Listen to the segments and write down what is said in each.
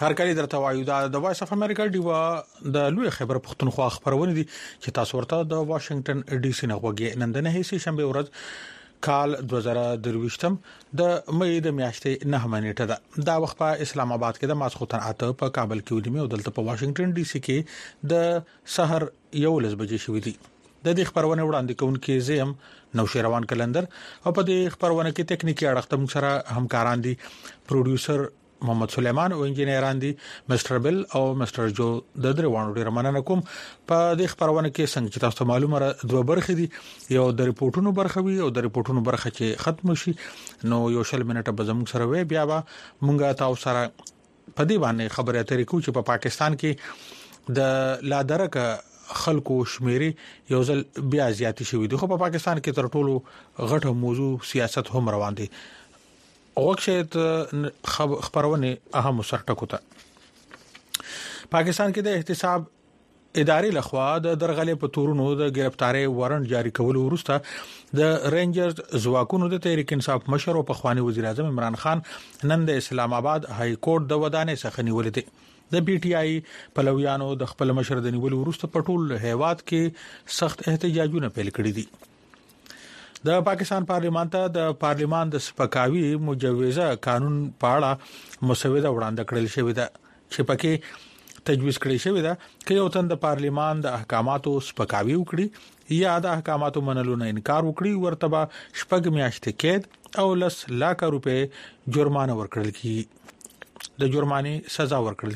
هرکلی درته وایو د وایس اف امریکا دیوا د لوی خبر پښتونخوا خبرونه دي چې تاسو ورته د واشنگټن ډي سي نه غوږی نن د نه هي شنبه ورځ کال 2023م د مې د میاشتې 9 نیټه ده دا وخت په اسلام آباد کې د ماسخوتن اته په کابل کې ودیمه او دلته په واشنگټن ډي سي کې د سحر 11 بجې شوې دي د دې خبرونه وړاندې کوونکې زم نوشیروان کلندر او په دې خبرونه کې ټکنیکی اړخ تم سره همکاران دي پروډوسر محمد سليمان او انجنیران دي مستر بل او مستر جو د دروانو ډیر مننه کوم په دې خبرونه کې څنګه چې تاسو معلومه دوه برخې دي یو د ریپورتونو برخه وي او د ریپورتونو برخه چې ختم شي نو یو شل منټه به زموږ سره وي بیا به مونږه تاسو سره په دې باندې خبرې اترې کوو چې په پاکستان کې د لادرکه خلکو شمیري یو ځل بیا زیاتی شوې دي خو په پاکستان کې تر ټولو غټه موضوع سیاست هم روان دي وقشت خبرونه اهم سرټکو ته پاکستان کې د احتساب ادارې لخوا د درغلې په تورونو د گرفتاری وارنټ جاری کول وروسته د رینجرز ځواکونو د تحریک انصاف مشر او پخوانی وزیر اعظم عمران خان نن د اسلام آباد های کورټ د ودانې څخه نیولې دي د پی ټی آی پلویانو د خپل مشر د نیول وروسته په ټول هیواد کې سخت احتجاجونه پیل کړي دي د پاکستان پارلیمان ته د پارلیمان د سپکاوي مجوزه قانون په اړه مسوده وړاندې کړل شوې ده چې پکې تجویز کړی شوی ده چې یو تن د پارلیمان د احکاماتو سپکاوي وکړي یا د احکاماتو منلو نه انکار وکړي ورته به شپږ میاشتې قید او 10 لک روپے جرمانه ورکړل کیږي د جرمانه سزا ورکړل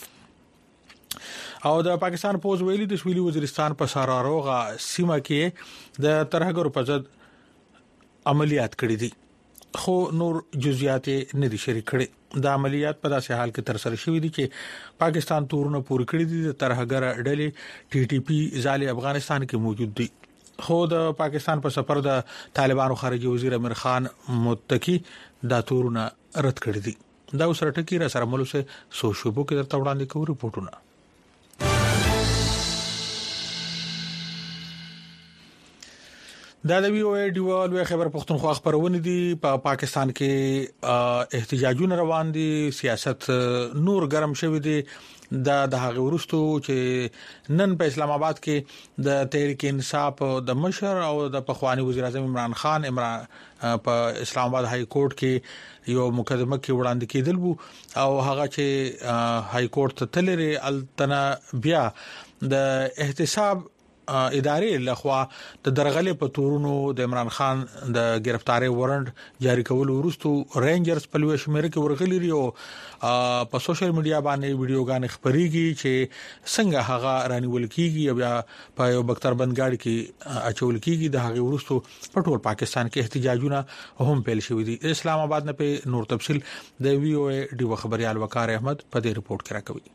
کیږي او د پاکستان پوز ویلي د سویلي وزیرستان په ساراروغه سیمه کې د ترهګرو په ضد عملیات کړې دي خو نور جزئیات نه دي شریک کړي د عملیات په داسې حال کې تر سره شوې دي چې پاکستان تورونه پوره کړې دي د ترهګر ډلې ټي ټي پی ځالي افغانستان کې موجود دي خو د پاکستان په سفر د طالبانو خارجي وزیر امیر خان متکی دا تورونه رد کړې دي دا اوس رټکی را سره ملوسه سوشوبو کې درته وړاندې کوو ریپورتونه دا د وی او ای ډیوال خبر پښتونخوا خبرونه دي په پاکستان کې احتجاجونه روان دي سیاست نور ګرم شوی دي د هغه ورستو چې نن په اسلام آباد کې د تحریک انصاف د مشر او د پخوانی وزیر اعظم عمران خان په اسلام آباد های کورټ کې یو مقدمه کې وړاندې کېدل وو او هغه چې های کورټ ته تلری التنا بیا د احتساب ادارې لخوا د درغلې په تورونو د عمران خان د گرفتاری وارنټ جاری کول وروسته رینجرز په لوي شمیر کې ورغلي ریو په سوشل میډیا باندې ویډیوګان خبريږي چې څنګه هغه رانیول کیږي بیا په یو بختر بندګاړي کې اچول کیږي د هغه وروسته په ټول پاکستان کې احتجاجونه هم پیل شوې دي اسلام آباد نه په نور تفصيل د وی او ای ډیو خبريال وقار احمد په دې ریپورت کې راکوي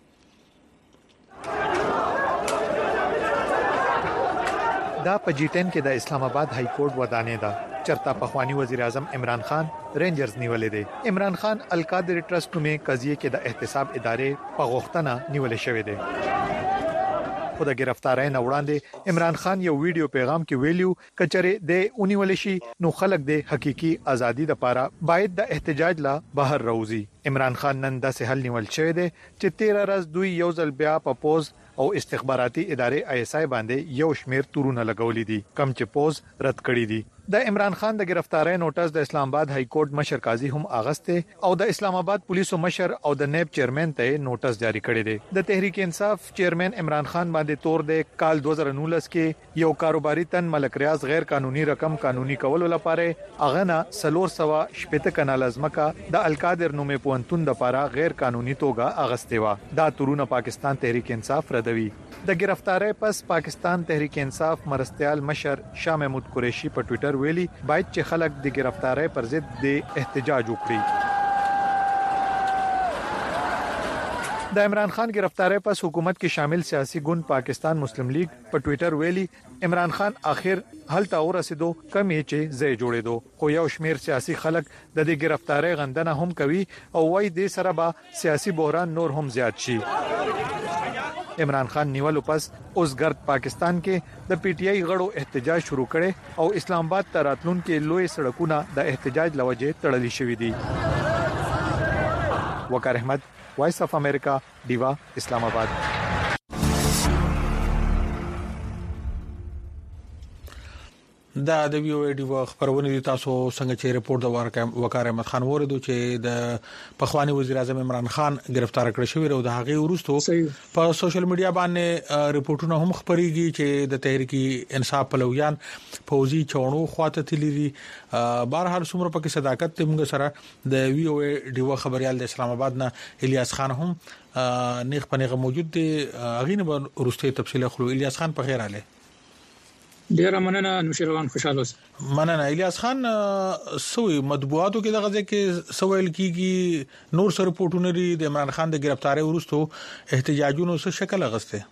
دا په جی 10 کې د اسلام آباد های کورټ ودانې ده چرته پخوانی وزیر اعظم عمران خان رینجرز نیولې دي عمران خان القادر ټرست کې قضیه کې د احتساب ادارې په غوښتنه نیولې شوې ده خو د گرفتارۍ نه وړاندې عمران خان یو ویډیو پیغام کې ویلیو کچره د اونیول شي نو خلک د حقيقي ازادي لپاره باید د احتجاج لا بهر راوځي عمران خان نن د سهل نیول شوی دی چې 13 ورځې دوی یو ځل بیا په پوز او استخباراتي ادارې آی اس آی باندې یو شمیر تورونه لګولې دي کم چې پوز رد کړی دي د عمران خان د گرفتاری نوټس د اسلام آباد های کورټ مشر قاضي هم اغسته او د اسلام آباد پولیسو مشر او د نیب چیرمن ته نوټس جاری کړی دی د تحریک انصاف چیرمن عمران خان باندې تور د کال 2019 کې یو کاروباري تن ملک ریاض غیر قانوني رقم قانوني کول لپاره اغنا سلور سوا شپته کنال ازمکا د القادر نومې پونتون د لپاره غیر قانوني توګه اغسته و دا تورونه پاکستان تحریک انصاف ردوي د گرفتاری پس پاکستان تحریک انصاف مرستيال مشر شاه محمود قریشی په ټوئیټر ویلي باید چې خلک د گرفتاری پر ضد د احتجاج وکړي د عمران خان گرفتاری پس حکومت کې شامل سیاسي ګوند پاکستان مسلم لیگ په ټوئیټر ویلي عمران خان اخر هلته ورسېدو کمی چې زې جوړېدو خو یو شمیر سیاسي خلک د دې گرفتاری غندنه هم کوي او وايي د سره به سیاسي بحران نور هم زیات شي عمران خان نیولو پس اوس ګرد پاکستان کې د پی ټی آی غړو احتجاج شروع کړي او اسلام آباد ته راتلونکو لوی سړکونه د احتجاج لوجه تړلې شوې دي وقار احمد وایس اف امریکا دیوا اسلام آباد. دا د وی او ډي خبرونه دي تاسو څنګه چې ریپورت د وقار احمد خان وردو چې د پخوانی وزیر اعظم عمران خان گرفتار کړ شوی او د هغه وروسته په سوشل میډیا باندې ریپورتونه هم خبريږي چې د تحریک انصاف پلویان فوزي چونو خواته تللی دي. بهرحال څومره پکې صداقت موږ سره د وی او ډي خبريال د اسلام آباد نه الیاس خان هم نیغ پنیغه موجود دي. اغه نه ورسته تفصیل خلو. الیاس خان په خیر اله. ډیر مننه نوشیروان خوشاله اوسه. مننه الیاس خان. سوی مطبوعاتو کې دغه ځکه سوال کیږي نور سره رپورټونه لري د عمران خان د گرفتاری وروسته احتجاجونو څه شکل اغسته.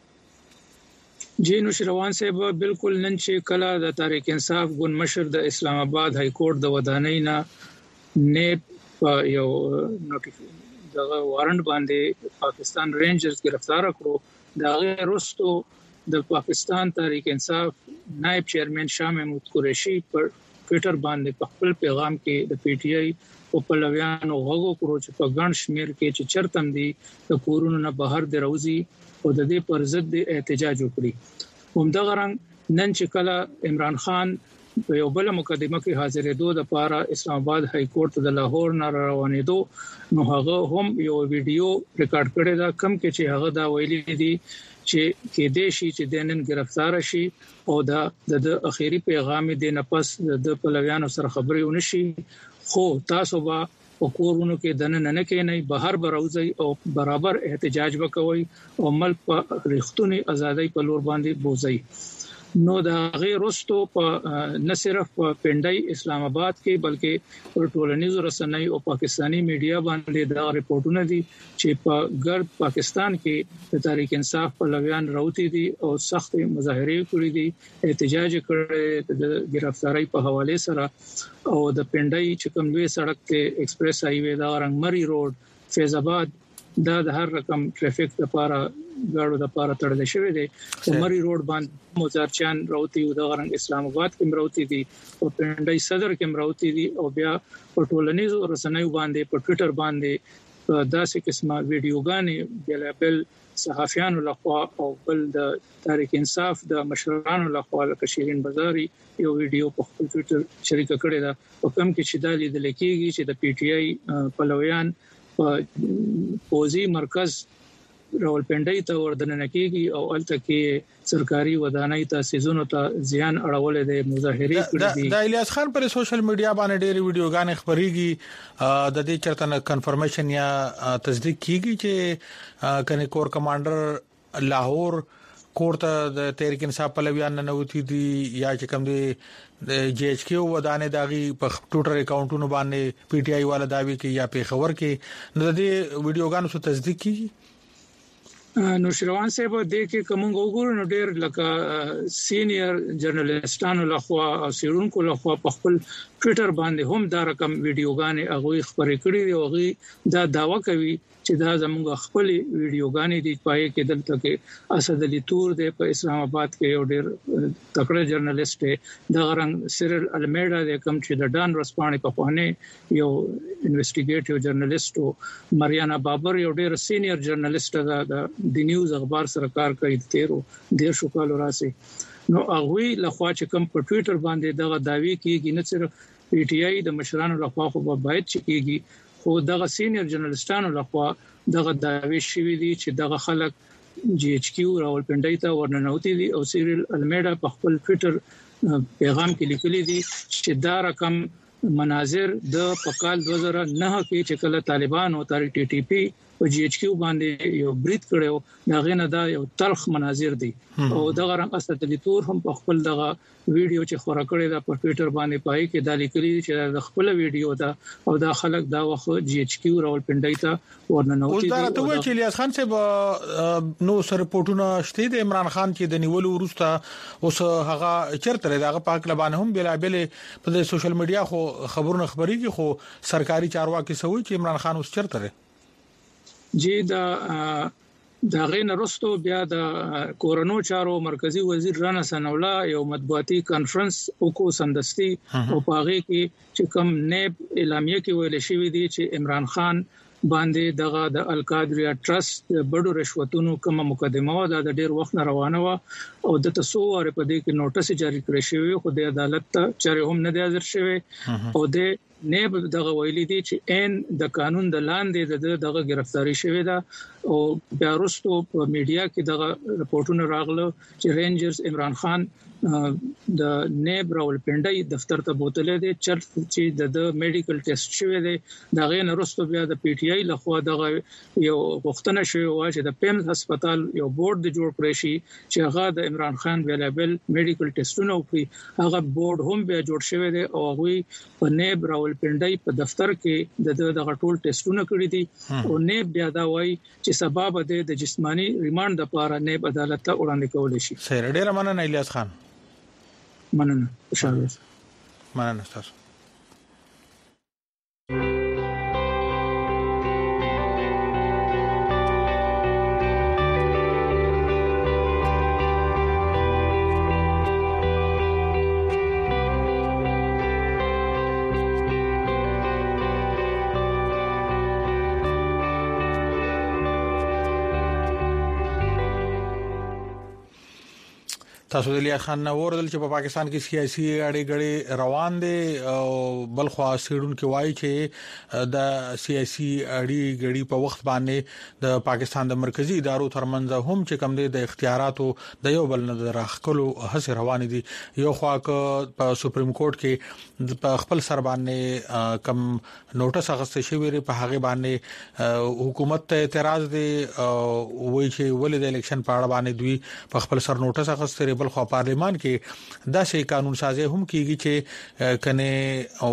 جی نوشیروان صاحب بالکل نن چې کله د تحریک انصاف ګوند مشر د اسلام آباد های کورټ د ودانۍ نه نیب یو نوټیفیکیشن دغه وارنټ باندې پاکستان رینجرز گرفتار کړو. دا غیر وروسته د پاکستان تحریک انصاف نائب چیئرمین شاه محمود قریشی پر ټوئیټر باندې په خپل پیغام کې د پی ټی آی او پلویانو غوغو کړو چې په ګڼ شمیر کې چې چرتم دي د کورونو نه بهر دی روزي او د دې پر ضد احتجاج وکړي. همدغه رنګ نن چې کله عمران خان په یو بل مقدمه کې حاضرېدو د پاره اسلام آباد های کورټ د لاهور نه روانېدو نو هغه هم یو ویډیو ریکارډ کړی دا کم کې چې هغه دا ویلي دي چې کې دې شي چې دنن گرفتار شي او د اخیری پیغام دې نه پس د پلویانو سره خبرې ونشي خو تاسو به حکومتونو کې دنن نه کې نه بهر براوځي او برابر احتجاج وکوي او ملک په رښتونی ازادۍ په لور باندې بوزي. نو دا غیر رستو په نه صرف په پندای اسلام آباد کې بلکې پر ټولنیزو رسنۍ او پاکستانی میډیا باندې دا رپورټونه دي چې په ګرد پاکستان کې د تحریک انصاف پلویان راوتی دي او سخت مظاهره کړې دي احتجاج کړي د گرفتاری په حواله سره او د پندای چې کوم لوی سړک ته ایکسپریس های وې دا رنگمري روډ فیض آباد دا د هر رقم ټریفیک لپاره غاړو د لپاره تړل شوی دی. عمري روډ باندې موزارچان راوتی او د غرنګ اسلام آباد کې راوتی دي او پندای صدر کې راوتی دي او بیا په ټولنیزو رسنیو باندې په ټوئیټر باندې داسې قسمه ویډیوګانې بل صحافیانو لخوا او بل د تحریک انصاف د مشرانو لخوا لکه شیرین بازاري یو ویډیو په خپل ټوئیټر شریک کړی دا او کوم کې چې د لیدل کېږي چې د پی ټی آی پلویان په فوزي مرکز راولپنډي ته وردننه کیږي او الته کې سرکاري ودانۍ تاسیسونو ته زیان اړول دي مظاهره کړې دي. د الیاس خان پر سوشل میډیا باندې ډېری ویډیوګانې خبريږي د دې چرته کنفرمیشن یا تصدیق کیږي چې کنه کور کمانډر لاهور کوړه د تحریک انصاف پلویان نه وتی دي یا چې کوم دي د جی ایچ کیو ودانې داغي په ټوټر اکاونټونو باندې پی ټی آی والا داوی کې یا په خبر کې نو د ویډیوګانو څخه تصدیق کیږي. نو شروان صاحب د کې کوم وګورو نو ډېر لکه سینیئر جرنالستانو لخوا او سیرونکو لخوا په خپل ټوئیټر باندې هم دا رقم ویډیوګانې هغه خبرې کړې دي او دا داوا کوي چې دا زموږ خپل ویډیوګانې دي پای کې دلته کې اسد علي تور د په اسلام آباد کې یو ډېر تکړه جرنالست دی د غرنګ سیرل المیډا د کوم چې د ډان رسپانې په خوانه یو انویسټیګیټیو جرنالست او مریانا بابر یو ډېر سینیئر جرنالست د نیوز اخبار سره کار کوي د شو کال راسي نو هغه لخوا چې کوم په ټوئیټر باندې دغه داوی کیږي نه صرف پی ټی آی د مشرانو لخوا خو باید چکیږي خو دغه سینیئر جرنالستانو لخوا دغه داوی شوی دي چې دغه خلک جی ایچ کیو راولپنډي ته ورننوتی دي او سیرل المیډا په خپل ټوئیټر پیغام کې لیکلي دي چې دا رقم مناظر د پکال 2009 کې چې کله طالبان او تحریک ټي ټي پی او جی ایچ کیو باندې یو بریټ کړو دا غنه دا یو تلخ مناظر دي او دغه رنګ اسد علي تور هم په خپل دغه ویډیو چې خورا کړی دا په ټوئیټر باندې پای کې د لیکلي چې د خپل ویډیو دا او دا خلک دا وخت جی ایچ کیو راولپنډي ته ورننوتی دي. دا ته وایي چې الیاس خان صاحب نو سره رپورټونه شته د عمران خان چې د نیولو وروسته اوس هغه چرته دغه پاک لبانه هم بلابل په سوشل میډیا خو خبرونه خبريږي خو سرکاري چارواکي سوي چې عمران خان اوس چرته جی دا غین رستو بیا د کورونو چارو مرکزی وزیر رانا سنولا یو مطبوعاتي کانفرنس وکړو سندستي او پاغه کې چې کوم نیب اعلامیه کې ویل شوی دی چې عمران خان باندې دغه د القادریا ټرست بډو رشوتونو کومه مقدمه و د ډیر وخت روانه و او د تاسو ور په دې کې نوټس جاری کړی شوی خو د عدالت ته چره هم نه دی حاضر شوی او د نه دغه ویلي دي چې ان د قانون د لاندې دغه گرفتاری شوی دا او بیا وروسته په میډیا کې دغه رپورټونه راغله چې رینجرز عمران خان د نیب راولپنډي دفتر ته بوتلې دي چې د میډیکل ټیسټ شوی دی دا غي نرسته بیا د پی ټی آی لخوا دغه یو غوښتنه شوی و چې د پیمز هسپتال یو بورډ د جوړ کړی شي چې هغه د عمران خان ویلیبل میډیکل ټیسټونه کوي هغه بورډ هم بیا جوړ شوی دی او هغه په نیب راولپنډي په دفتر کې دغه ټول ټیسټونه کړی دي او نیب بیا دا وایي چې سبب د جسمانی ریماند لپاره نیب عدالت ته وړاندې کول شي. سره ډیر مننه الیاس خان. مننه خوشاله مننه تاسو. تاسو د الیاس خان اوردل چې په پاکستان کې سیاسي اړیګړې روان دي او بلخوا سیډون کې وایي چې د سیاسي اړیګړې په وخت باندې د پاکستان د مرکزی ادارو ترمنځ هم چې کم دي د اختیاراتو د یو بل نه راخلو هڅه روان دي. یو خوا په سپریم کورټ کې په خپل سر باندې کم نوټس اخیستل شوی په هغه باندې حکومت ته اعتراض دي وایي چې ولې د الیکشن په اړه باندې دوی په خپل سر نوټس اخیستل بل خو پارلیمان کې دا شی قانون سازي هم کیږي چې کنه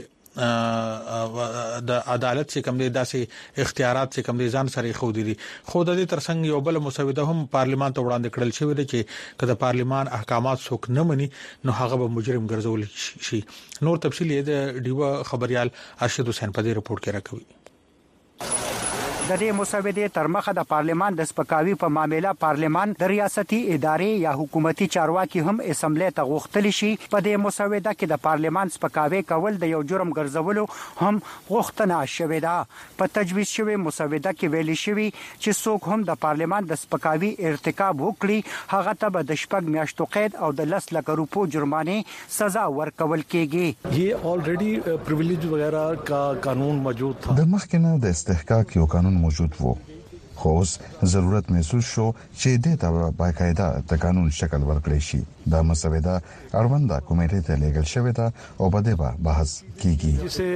اول د عدالت څخه کوم دي داسې اختیارات څخه کوم دي ځان سره خو دي خو د دې ترڅنګ یو بل مسوده هم پارلیمان ته وړاندې کړل شوی دی چې کله پارلیمان احکامات څوک نه مني نو هغه به مجرم ګرځول شي. نور تفصیل یې د ډیوا خبريال ارشد حسین په دې رپورت کې راکوي. د دې مسودې تر مخه د پارلیمان د سپکاوي په معاملې پارلیمان د ریاستي ادارې یا حکومتي چارواکي هم اسمبلی ته غوښتل شي. په دې مسوده کې د پارلیمان سپکاوي کول د یو جرم ګرځولو هم غوښتنه شوې ده. په تجویز شوی مسوده کې ویل شوی چې څوک هم د پارلیمان د سپکاوي ارتکاب وکړي هغه ته به د 6 میاشتو قید او د 10 لک روپو جرمانه سزا ورکول کیږي. یہ آلریڈی پریویلیج وغیرہ کا قانون موجود تھا. د مخکنه د استحقاق یو قانون موجود وو خو ضرورت محسوس شو چې د تا باقاعده د قانون شکل ورکړی شي. دا مسوده اړونده کمیټې ته لیږل شوې ده او په دې به بحث کیږي.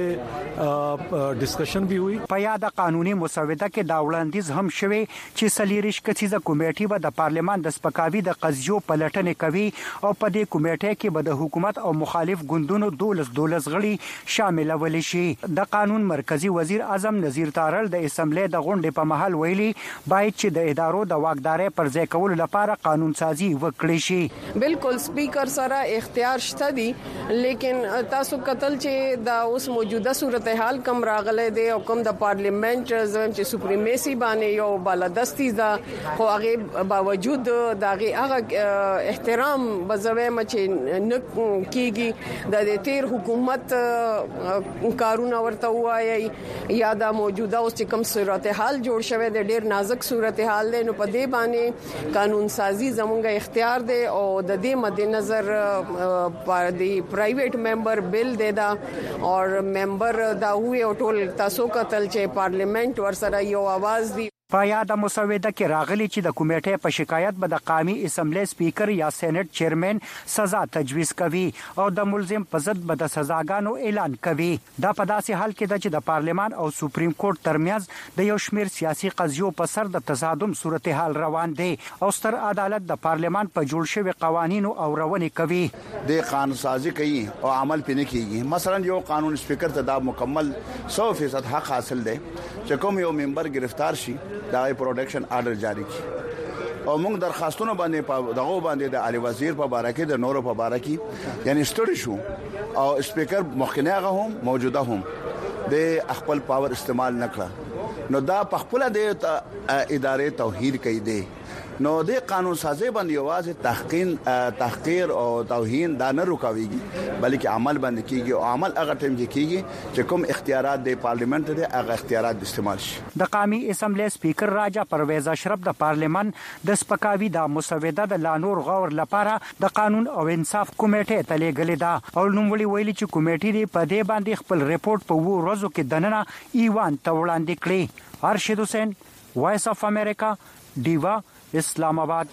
جسے ډسکشن بھی ہوئی. په یاد قانوني مسوده کې دا وړاندیز هم شوی چې سلیریش کڅیزه کمیټې به د پارلیمان د سپکاوي د قضیو پلټنې کوي او په دې کمیټې کې به د حکومت او مخالف ګوندونو 12 غړي شامل ول شي. د قانون مرکزی وزیر اعظم نذیر تارل د اسمبلی د غونډې په محل ویلي باید چې د ادارو د واکدارۍ پر ځای کولو لپاره قانون سازي وکړي شي. بالکل سپیکر سره اختیار شته دي لیکن تاسو قتل چې دا اوس موجوده صورتحال کم راغله دي او کم د پارلیمنت زم چې سپریمیسی باندې یو بالادستی دا خو هغه باوجود دغه احترام بزوي مچ نه کیږي د تیر حکومت کارونه ورته وایي یا دا موجوده اوس کم صورتحال جوړ شوه د ډیر نازک صورتحال دی نو په دې باندې قانون سازي زمونږه اختیار دی او د دې مد نظر د پرایویټ ممبر بل دی دا اور ممبر دا وی او ټول تاسو قتل چې پارلیمنت ورسره یو आवाज دی. په یاد مسوده کې راغلي چې د کمیټې په شکایت به د قومي اسمبلی سپیکر یا سېنات چیرمن سزا تجویز کوي او د ملزم په ضد به د سزاګانو اعلان کوي. دا په داسې حال کې ده چې د پارلیمان او سپریم کورټ ترمنځ د یو شمېر سیاسي قضیو په سر د تصادم صورتحال روان دی او ستر عدالت د پارلیمان په جوړ شوی قوانینو او رواني کوي. د قانون سازي کوي او عمل پنه کوي. مثلا یو قانون سپیکر ته دا مکمل 100% حق حاصل دی چې کوم یو ممبر گرفتار شي دا پروټیکشن آرډر جاری کی او موږ درخواستونه باندې په دغه باندې د علي وزیر په باره کې د نورو په باره کې یعنی ستړي شو او سپیکر مخکنه هغه هم موجوده هم د خپل پاور استعمال نکړه نو دا په خپل د ادارې توهین کوي دی نو د قانون سازي باندې واځي تحقیر او توهین دا نه رکاويږي بلکې عمل باندې کیږي او عمل هغه ټیم کې کیږي چې کوم اختیارات د پارلیمنت دي هغه اختیارات استعمال شي. د قومي اسمبلی سپیکر راجا پرویز اشرف د پارلیمان د سپکاوي د مسوده د لانور غور لپاره د قانون او انصاف کمیټې ته لیږلې ده او نوموړي ویلي چې کمیټې دې په دې باندې خپل ریپورت په ورځو کې دننه ایوان ته وړاندې کړي. ارشد حسین، وایس اف امریکا، دیوا، اسلام آباد.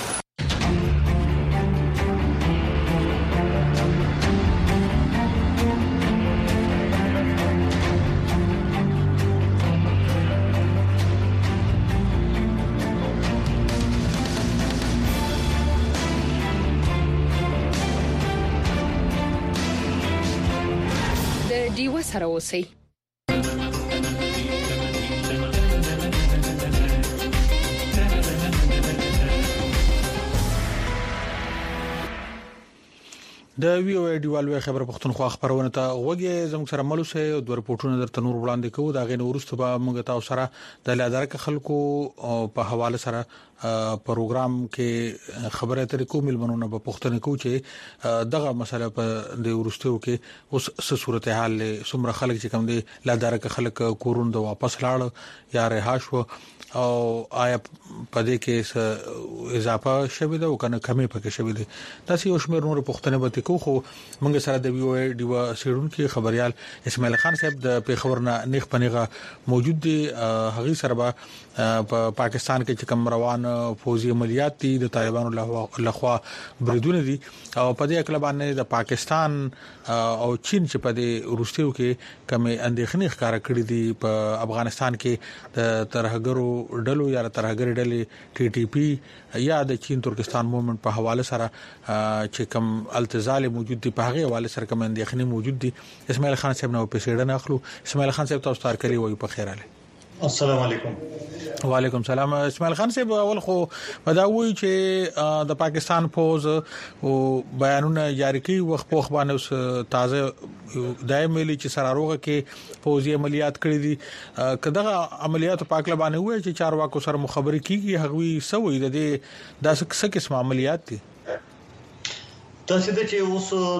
د دیوا سره اوسئ. د وی او ډیوالوي خبر پښتونخوا خبرونه ته وګورئ. زموږ سره ملوسه او د رپورټونو درته نور وړاندې کوو. دا غي ورسته به موږ تاسو سره د لادرک خلکو په حواله سره پروګرام کې خبره ترې کوم ملمنونه په پښتنه کو چې دغه مسله په د ورستو کې اوس څه صورتحال سمره خلک چې کوم دي لادرک خلک کورون د واپس لاړ یا رهاش وو او آیا پدې کې اضافه شوه ده او کنه کمی پکې شوه ده. تاسو یو شمېر نور پښتنه به کو خو موږ سره د وی او ډیوا سیرون کې خبريال اسماعیل خان صاحب د پیښورنا نیخ پنیغه موجود دي. هغه سره په پاکستان کې چې کوم روان فوجي عملیات دي د طالبانو لخوا بریدونه دي او په دې اکل باندې د پاکستان او چین چې په دې روسیو کې کوم اندېښنې ښکارا کړې دي په افغانستان کې د ترهګرو ډلو یا ترهګر ډلې ټي ټي پی یا د چین ترکستان موومېنټ په حواله سره چې کوم التزام موجود دي په هغه حواله سره کوم اندېښنې موجود دي. اسماعیل خان صاحب نو په سیډن اخلو. اسماعیل خان صاحب تاسو تار کړی وای په خیر علي. السلام علیکم. وعلیکم السلام. اسماعیل خان صاحب اول خو مداوي چې د پاکستان فوج او بیانونه جاری کوي وخت په خبرونه اوس تازه دایمي چې سراروغه کې فوجي عملیات کړې دي. کداغه عملیات په اکل باندې وای چې چارواکو سره مخابره کیږي هغوی سوي د دې د څه قسم عملیات دي. تاسو د چې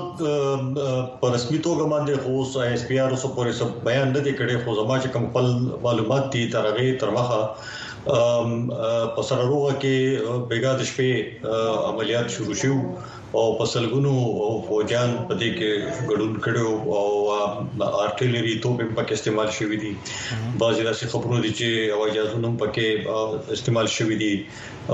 اوس په رسمي توګه باندې خو اوس اس پی آر اوس پورې سب بیان نه دی کړی خو زما چې کوم خپل معلومات دي ترغه په سراروغه کې بیګا د شپې عملیات شروع شو او په سلګونو فوجان په دې کې ګډون کړو او ارټلری توپ په کې استعمال شوې دي. بعضې داسې خبرونه دي چې هوایي جهازونه په کې استعمال شوې دي،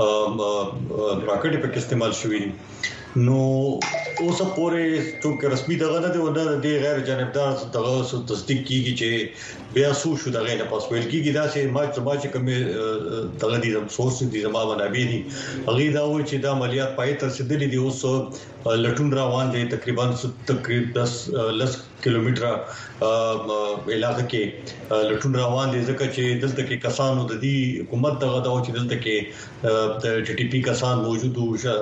راکټ په کې استعمال شوې دي. نو اوس پورې چې رسمي دغه نه دی ونه د غیر جانبدار دغه تصدیق کیږي چې بیا سو شو دغه نه پاس ویل کیږي دا چې ما چې کوم دغه دي سورس دي زما منابع دي هغه دا و چې دا عملیات پای ته رسیدلې دي. اوس لټون روان دي تقریبا 10 کیلومتر علاقه کې لټون روان دي ځکه چې دلته کې کسانو د دې حکومت دغه دا چې دلته کې د ټي ټي پی کسان موجود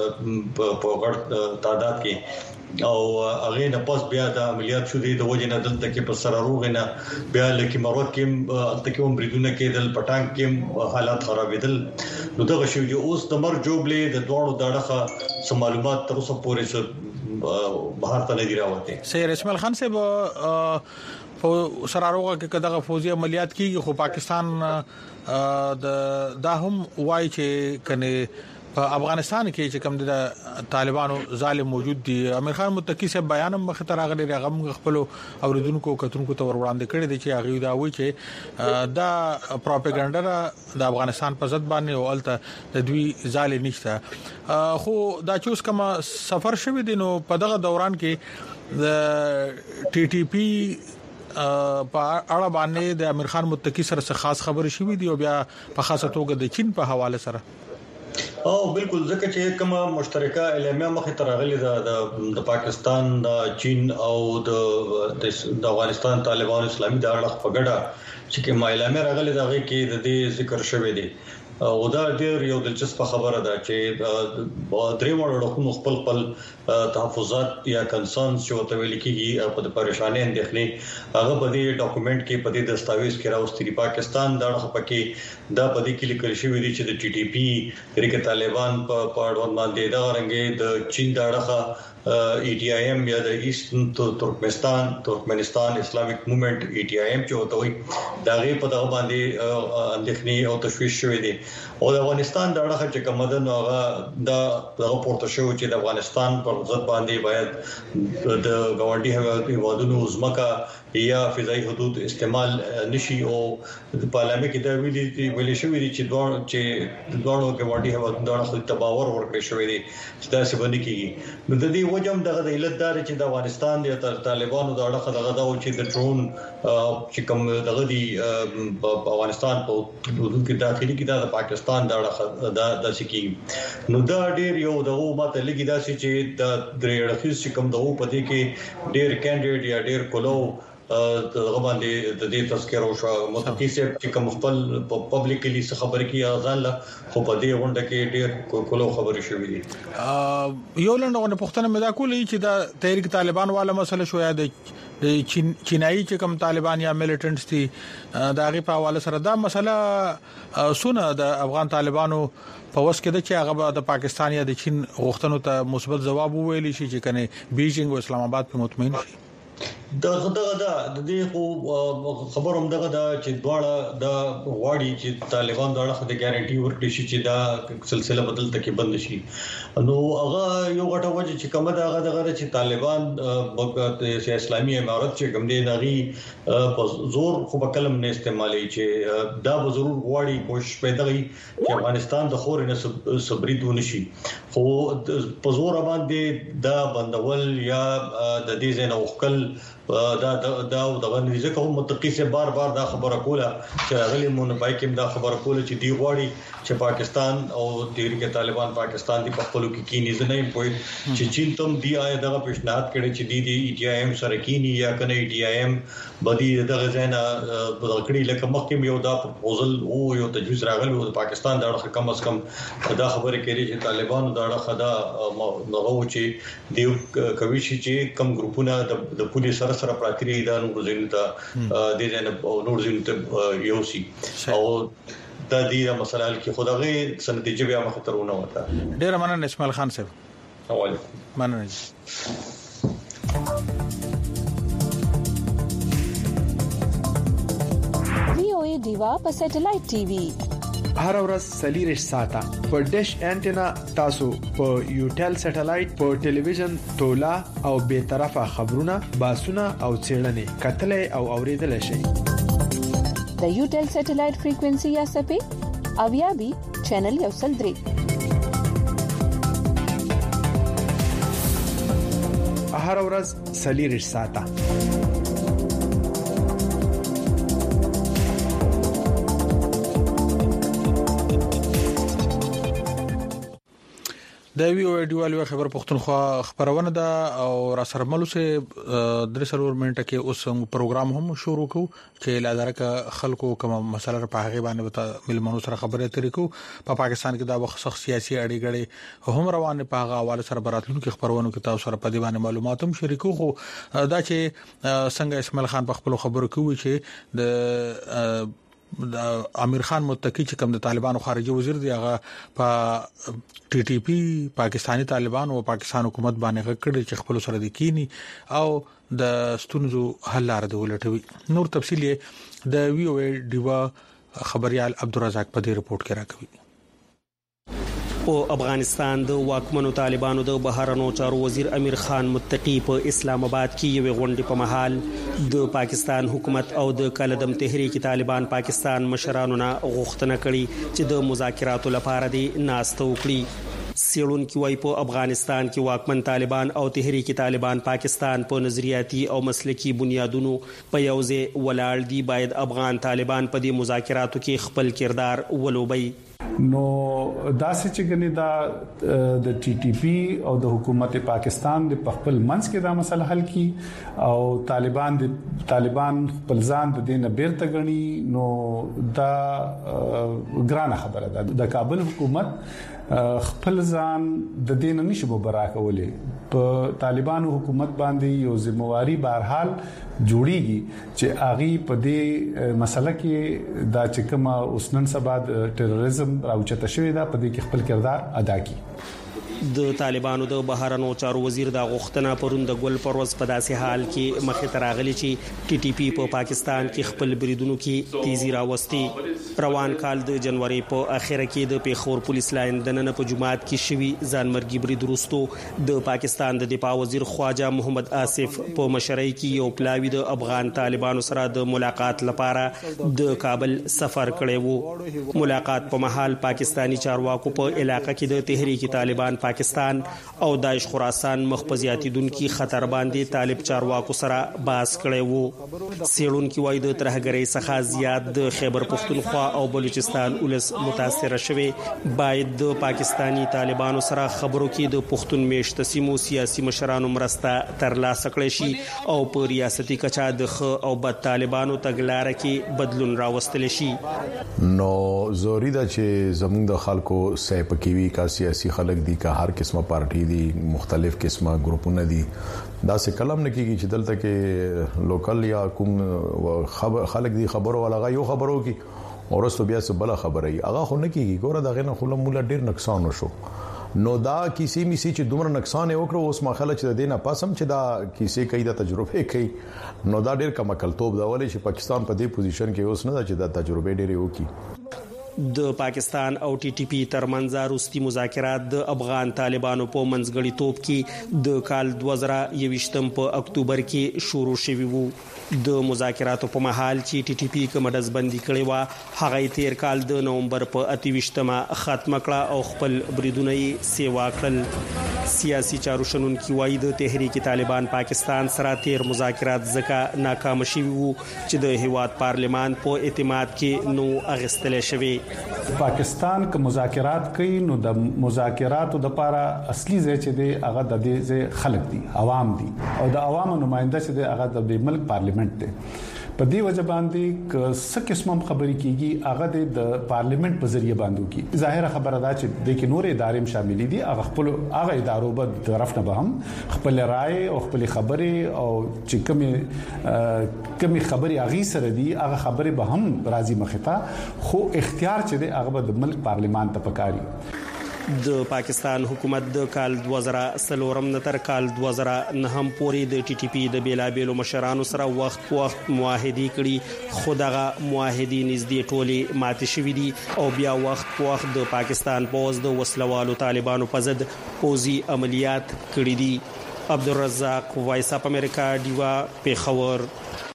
په تعداد کې او هغه نه پاس بیا د عملیات شو دي د وجه نه دلته کې په سراروغ نه بیا لکه مروت کې الته کې بریدونه کې دل پټان کې حالات خرابېدل. نو دغه شو چې اوس د مر جوړلې د دوړو داړه سم معلومات تر اوسه پورې بهر ته نه دی راوته. سید اسماعیل خان صاحب په سراروغ کې دغه فوجي عملیات کیږي خو پاکستان د هم وای چې کنه په افغانستان کې چې کوم د طالبانو ظالم موجود دي. امیر خان متقی صاحب بیان مخ ته راغلي رغم خپل اوریدونکو کتونکو ته وړاندې کړی دي چې هغه دا وایي چې دا پروپاګاندا د افغانستان په ضد باندې او الته د دوی ظالم نشته. خو دا چې اوس کوم سفر شوی دی نو په دغه دوران کې د ټي ټي پی په اړه باندې د امیر خان متقی سره خاص خبرې شوې دي او بیا په خاصه توګه د چین په حواله سره او بالکل ځکه چې کومه مشترکه اعلامیه مخه ترغلي د پاکستان د چین او د افغانستان طالبان اسلامي د اړه په ګډه چې کومه اعلامیه راغلي دا کې د دې ذکر شوی دی او دا ډېر یو دلچسپ خبره ده چې درې وړو خپل تحفظات یا کنسرنز چې وته ویل کېږي په پریشانۍ اندېښنې هغه په دې ډاکومېنټ کې په دې دستاویز کې راوستي پاکستان دا پکې دا په دې کې لیکل شوی دی چې د ټي ټي پی تحریک طالبان په اړوند باندې دا رنګې د چین دا اړه ETIM یا د ایسترن ترکمنستان اسلامیک موومېنټ ETIM چې وته وي دا غي په دغه باندې اندېښنې او تشویش شوې دي او د افغانستان د اړه چې کومدن هغه د پورته شو چې د افغانستان پر ضد باندې باید د ګاونډي هیوادونو ځمکه یا فضائي حدود استعمال نشي او د پارلمان کې دا ویلي شوې دي چې دوه ګاونډي هیوادونو د تباور ورکړي شوې دي چې دا څه باندې کیږي نو د دې وجم دغه د علت دار چې د افغانستان د طالبانو د اړه دغه دا چې د ډرون چې کوم دغه دی په افغانستان په حدود کې داخلي کې د پاکستان د اړه د سکی نو دا ډیر یو دغه ماته لګی دا چې د درې اړخیز چې کوم دغه پدې کې ډیر کینډیډیټ یا ډیر کولو دغه باندې د دې تذکر او شو متقی سے چې کوم خپل پبلکلی څه خبرې کی ځان له خو په دې غونډه کې ډېر کولو خبرې شوې دي یو لنډغه پښتنه مدا کولې چې د تحریک طالبان والا مسله شو یا د چینایي چې کوم طالبان یا میلیټنټس دي دا غي په حواله سره دا مسله سونه د افغان طالبانو په وس کې د چې هغه د پاکستان یا د چین غوښتنو ته مثبت جواب وویل شي چې کنه بیجینګ او اسلام آباد په مطمئن شي دغه د دې خو خبروم دغه دا چې دواړه د غواړي چې طالبان دغه د ګارانټي ورکړي شي چې دا سلسله بدل تکي بند شي نو هغه یو غټه وجه چې کومه دغه چې طالبان د اسلامي امارت چې کوم دی دغه په زور خو په کلم نه استعمالي چې دا به ضرور غواړي کوشش پیدا کوي چې افغانستان د خور نه صبرید ونشي خو په زور باندې دا بندول یا د دې زنه وکل دا دغه نيزه کوم متقی سے بار دا خبره کوله چې غلي مونږ پای کې دا خبره کوله چې دی غواړي چې پاکستان او تحریک طالبان پاکستان دی په خپلو کې نيزه نه پوي چې چین تم دی آیا دغه پیشنهاد کړي چې دی ETIM سره کینی یا کنه ETIM بدی دغه ځنه بدلکړي لکه مخکې یو دا پروپوزل او یو تجویز راغلی او پاکستان دا کم از کم دا خبره کوي چې طالبان دا خدا نغو چې دی کوي چې کم ګروپونه د پولیس سره پراتی دی دا نور زینو ته د دې نه نور زینو ته یو سی او د دې مسله کې خدای سنتیجه بیا مخاطرونه وتا ډیر مننه اسماعیل خان صاحب وعلیکم مننه VOA دیوا په سټلایټ ټي وي هر ورځ سلیریش ساته په ډیش انټینا تاسو په یوټل سټلایټ په ټلویزیون تولا او به طرفه خبرونه باسونه او چیرنې کتلې او اوریدل شي د یوټل سټلایټ فریکوئنسي یا سپې اویا بي چینل یو سل درې هر ورځ سلیریش ساته د وی او ډیوالو خبر پښتونخوا خبرونه ده او را سره ملو سه درې سلور منټه کې اوس پروګرام هم شروع کو چې لادرکه خلکو کوم مسله په هغه باندې وته ملمنو سره خبره طریقو په پاکستان کې دا وخت سیاسي اړیګړې هم روانه په هغه حواله سره براتلونکو کې خبرونه کې تاسو سره په دې باندې معلومات هم شریکو خو دا چې څنګه اسماعیل خان په خپل خبرو کې وی چې د امیر خان متقی چې کوم د طالبانو خارجي وزیر دی هغه په ټي ټي پی پاکستانی طالبان او پاکستان حکومت باندې غکړي چې خپل سره د کینی او د ستونزو حل لار د ولټوي نور تفصیل د وی او ډیوا خبريال عبدالرزاق په دې رپورت کې راکوي په افغانستان د واکمنو طالبانو د بهرنو چارو وزیر امیر خان متقی په اسلام آباد کې یو غونډه په محل د پاکستان حکومت او د کلدم تحریک طالبان پاکستان مشرانو نه غوښتنه کړې چې د مذاکراتو لپاره د ناستو کړي سیړون کې وای په افغانستان کې واکمن طالبان او تحریک طالبان پاکستان په نظریاتي او مسلکی بنیادونو په یوځای ولاړ دي باید افغان طالبان په دې مذاکراتو کې خپل کردار ولوبي نو داسې چې ګنې دا د ټي ټي پی او د حکومت پاکستان د خپل منځ کې دا مسله حل کی او طالبان خپل ځان د دینه بیرته غني نو دا ګرانه خبره ده. د کابل حکومت خپل ځان د دینه نشي مبرا کولې په طالبانو حکومت باندې یو ذمہواری بهرحال جوړیږي چې اغي په دې مسله کې دا چې کومه اوسنن سبا د ټیرریزم راوچته شوې ده په دې کې خپل کردار ادا کړي. د طالبانو د بهرنیو چارو وزیر د غوښتنه پروند ګل پروز په داسې حال کې مخې ته راغلی چې ټي ټي پی په پاکستان کې خپل بریدونو کې تیزی راوستي. روان کال د جنوري په اخره کې د پیښور پولیس لاین د نن په جمعات کې شوی ځانمرګي برید وروسته د پاکستان د دفاع وزیر خواجه محمد آصف په مشرۍ کې یو پلاوی د افغان طالبانو سره د ملاقات لپاره د کابل سفر کړی وو. ملاقات په محل پاکستانی چارواکو په علاقې کې د تحریک طالبان پاکستان او داعش خراسان مخبزیاتیدونکو خطر باندې طالب چارواکو سره باس کړي وو. سیړونکو وایي د ترهګرۍ څخه زیات د خیبر پختونخوا او بلوچستان ولس متاثر شوي. باید د پاکستانی طالبانو سره خبرو کې د پختون میشت سیمو سیاسي مشرانو مرسته ترلاسه کړي شي او په ریاستي کچا د خ او بد طالبانو تګلارې کې بدلون راوستل شي. نو زوري دا چې زموږ د خلکو سې پکېوي کا سیاسي خلک دي هر قسمه پارټي دي مختلف قسمه ګروپونه دي دا څه کلم نه کیږي چې دلته کې لوکل یا کوم خلک دي خبرو ولا یو خبرو کې اورستو بیا څه بل خبره ای هغه خو نه کیږي ګوره دا غنه خو مولا ډیر نقصان وشو. نو دا کیسې میسي چې دومره نقصان وکړو اوس ماخله چې دینه پاسم چې دا کیسې کوي د تجربه کوي نو دا ډیر کم کلتوب دا ولې چې پاکستان په دې پوزیشن کې اوس نه چې دا تجربه ډیره وکي. د پاکستان او ټي ټي پی ترمنځ وروستي مذاکرات د افغان طالبانو په منځګړی توپ کې د کال 2021 په اکتوبر کې شروع شوی وو. د مذاکراتو په محل چې ټي ټي پی کومډز بندي کړي و هغه تیر کال د نومبر په 28مه ختم کړه او خپل بریدونه یې سیوا کړل. سیاسي چارو شنونکو وایي د تحریک طالبان پاکستان سره تیر مذاکرات ځکه ناکام شوي وو چې د هیواد پارلمان په اعتماد کې نو اغستل شوی. پاکستان که مذاکرات کوي نو د مذاکراتو د لپاره اصلي ځای چې دی هغه د دې خلک دي عوام دي او د عوامو نماینده چې دی هغه د ملک پارلیمنت دی. په دې وجه باندې ک څه قسمه خبرې کیږي هغه د پارلیمنت په ذریعہ باندې کی ظاهر خبره ده چې د کې نور ادارې شامل دي هغه ادارو په طرف نه به هم خپل رائے او خپل خبرې او چې کومي خبرې اغي سره دي هغه خبرې به هم راځي مخته خو اختیار چې دی هغه د ملک پارلیمان ته پکاري. د پاکستان حکومت د کال 2003 نه تر کال 2009 پورې د ټي ټي پی د بیلابېلو مشرانو سره وخت معاهدې کړي خو دغه معاهدې نږدې ټولې ماتې شوې دي او بیا وخت د پاکستان پوز د وسلوالو طالبانو په ضد پوزي عملیات کړي دي. عبدالرزاق وایس اپ امریکا دیوا پیښور.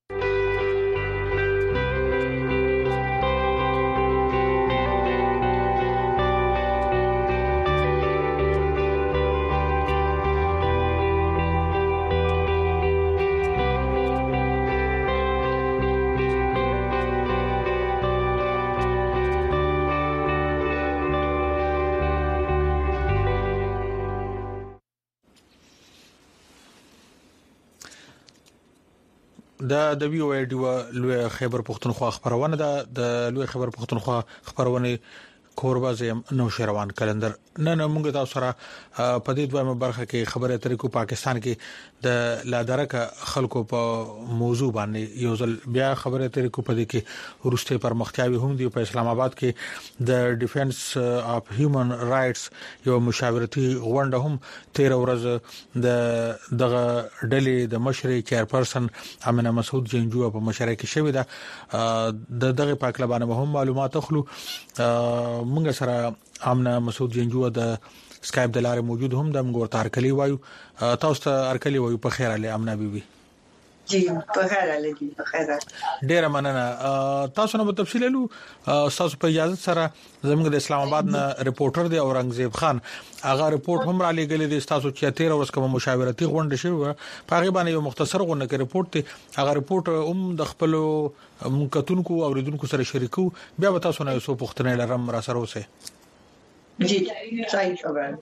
د وی او ډیو لوی خیبر پختونخوا خبرونه د لوی خیبر پختونخوا خبرونه کوربه زم نو شروان کلندر نن موږ تاسو سره په دې دوه برخه کې خبره طریقو پاکستان کې د لادرکه خلکو په موضوع باندې یو ځل بیا خبره طریقو په دې کې ورسته پر مختیاوي هم دی په اسلام آباد کې د ډیفنس اف هیومن رائټس یو مشاورتي غونډه هم 13 ورځ دغه ډلې د مشري چیرپرسن امنه مسعود جنجو په مشره کې شوې ده دغه پاکلبانه هم معلومات خلو موږ سره امنه مسعود جنجو د سکایپ د لارې موجود هم د موږ ورته ارکلی وایو تاسو ته ارکلی وایو په خیر علي امنه بیبي جی په خیر علي په خیر. ډیر مننه. تاسو نو تفصیل له تاسو په اجازه سره زموږ د اسلام آباد نه ریپورټر دی اورنګزیب خان هغه ریپورت هم را لګل دي تاسو چې 13 ورځې کوم مشاورتي غونډه شوه په هغه باندې یو مختصر غونډه کې ریپورت دی هغه ریپورت د خپل مونکتونکو او ریدونکو سره شریکو بیا به تاسو نه یو پوښتنه لرم را سره اوسه. جی صحیح خبر.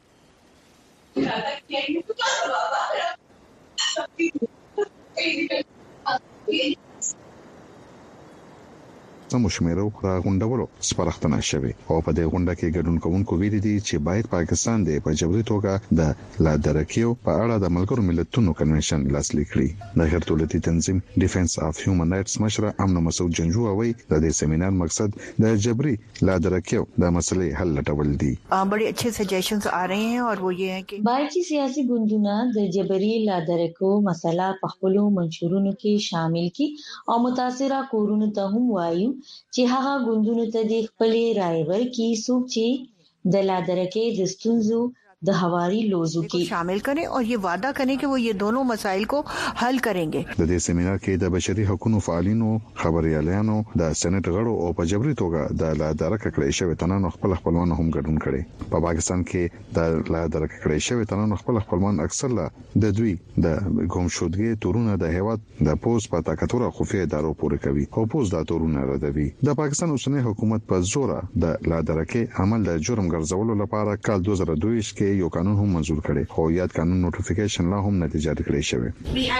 مشمیرو را غونډولو سپارښتنه شوه او په دې غونډه کې ګډون کوونکو ویل دي چې باید پاکستان د پجبري توګه د لادرکیو په اړه د ملګرو ملتونو کنونشن لاسلیک کړي. د غیر دولتي تنظیم ډیفنس اف هیومن رائټس مشر امن مسعود جنجو وایي د دې سیمینار مقصد د جبري لادرکیو د مسلې حل لټول دي. बड़े अच्छे सजेशंस आ रहे हैं और वो ये है कि باید سیاسي ګوندونه د جبري لادرکو مسله په خپل منشورونو کې شامل کړي او متاثره کورونو ته هم وایي چې هغه ګوندونو ته د خپل رائے ورکړي څوک چې د لادرکې د ستونزو د حواري لوزو کې شامل کړي او یہ وعده کړي چې وہ یہ دونوں مسائل کو حل کरेंगे. د دې سیمینار کې د بشري حقوقو فعالینو خبريالانو د سېنات غړو او په جبري توګه د لادرکه کړي شوی تنانو خپل خپلوان هم ګډون کړي. په پاکستان کې د لادرکه کړي شوی تنانو خپل خپلوان اکثر د دوی د ګمشودګي تورونه د هیواد د پوز په تاکتوره خفیه ادارو پورې کوي او پوز د تورونه ردوي. د پاکستان اوسنی حکومت په زور د لادرکه عمل د جرم ګرځولو لپاره کال 2022 کې یو قانون هم منزور کړي خو یاد قانون نوټیفیکیشن لا هم نتیجه کړې شوی.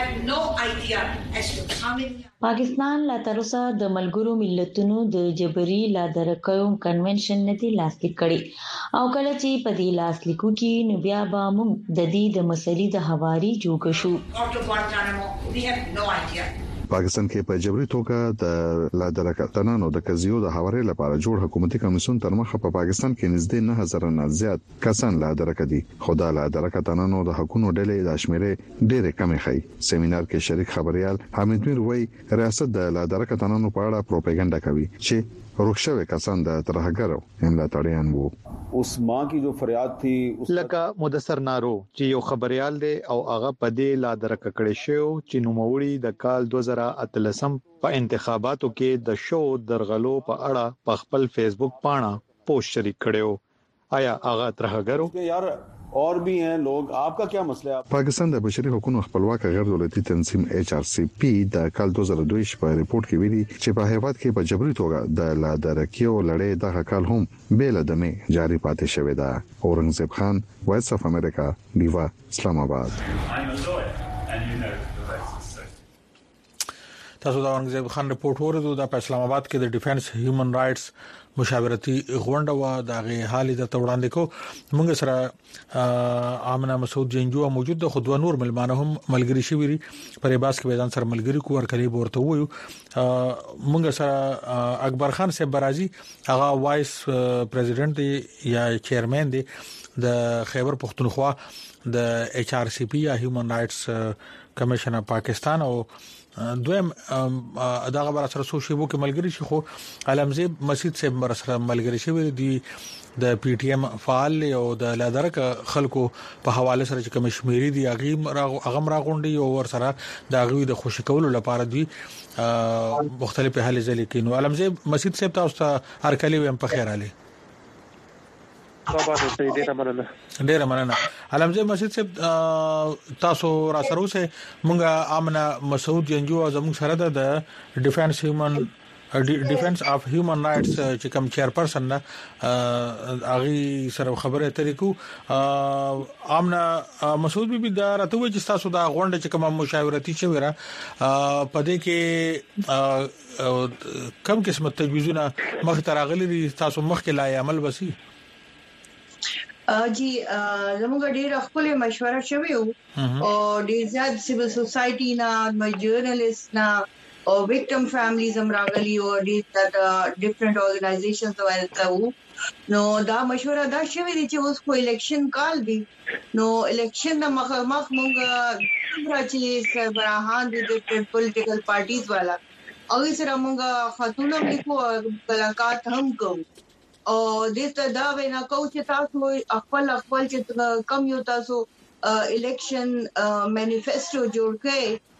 پاکستان لا تر اوسه د ملګرو ملتونو د جبري لادرکو کنونشن نه دی لاسلیک کړي او کله چې په دې لاسلیکو کې نو بیا به موږ د دې د مسلې د حواري جوړ شو. پاکستان کې په جبري توګه د لادرکتانو د قضیو د حوالې لپاره جوړ حکومتي کمیسیون تر مخه په پاکستان کې نږدې 9000 نه زیات کسان لادرک دي. خو د لادرکتانو د حقوقو ډلې د شمیرې ډېرې کمې ښيي. سیمینار کې شریک خبريال حمید میر وایي ریاست د لادرکتانو په اړه پروپاګاندا کوي چې روښوي کسان د ترهګرو املاتړیان وو. اوس ما کی جو فریاد تھی لکه مدثر نارو چې یو خبريال دی او هغه په دې لادرک کړي شو چې نوموړي د کال 2013 په انتخاباتو کې د شو درغلو په اړه په خپل فیسبوک پاڼه پوسټ شریک کړو. آیا هغه ترهګرو یار اور بھی ہیں لوگ आपका क्या मसला है. پاکستان د بشري حقوقو خپلواک غیر دولتي تنظیم HRCP د کال 2022 په ریپورت کې ویلي چې په هیواد کې په جبري توګه د لادرکیو لړۍ د کال هم بیل دمه جاری پاتې شوې ده. اورنګزیب خان وایس اف امریکا دیوا اسلام آباد. تاسو دا اورنګزیب خان ریپورت ورته د اسلام آباد کې د ډیفنس هیومن رائټس مشاورتي غونډه و دغه حالې د توړاندې کو موږ سره امنه مسعود جنجو موجود د خود نور ملمانه هم ملګری شي وری پر باس کې ځان سره ملګری کو ورکلې ورته وایو. موږ سره اکبر خان صاحب برازي هغه وایس پریزیدنت یا چیرمن دی د خیبر پختونخوا د HRCP یا هیومن رائټس کمیشن پاکستان او دویم دا خبره سره سوشيبو کې ملګری شي خو علمزیب مسجد سے سره ملګری شي دی د PTM فعال او د لادرک خلکو په حواله سره چې کوم شمیري دی اغم راغونډي او ور سره د غوي د خوشی کولو لپاره دی مختلفه حل ځلې کې نو علمزیب مسجد سے تاسو هر کلی ويم په خیر علي. ډیره مننه علمزیب مسجد صاحب تاسو را سره اوسه مونږه امنه مسعود جنجو زموږ سره د ډیفنس اف هیومن رائټس چې کوم چیرپرسن نه اغي سره خبره تریکو امنه مسعود بي دا راته و چې تاسو دا غونډه چې کوم مشاورتي شویره پدې کې کم قسمت تجویزونه مخ تراغلي تاسو مخ کې لای عمل وسی. جی زموږ ډېر خپل مشوره شوی او ډېر زیات سیویل سوسايټي نه جرنالست نه او وکټم فیملیز هم راغلي او ډېر ډیفرنٹ اورګنایزیشنز ورکاو. نو دا مشوره دا شوی دی چې اوس کو الیکشن کال دی نو الیکشن د مخامخ مونږ راځي سربراهان د پولیټیکل پارټیز والا او سره مونږ خاتون هم لیکو ملاقات هم کوو او دته دا وینا کو چې تاسو خپل چې کم یو تاسو الیکشن مانیفیسټو جوړ کړئ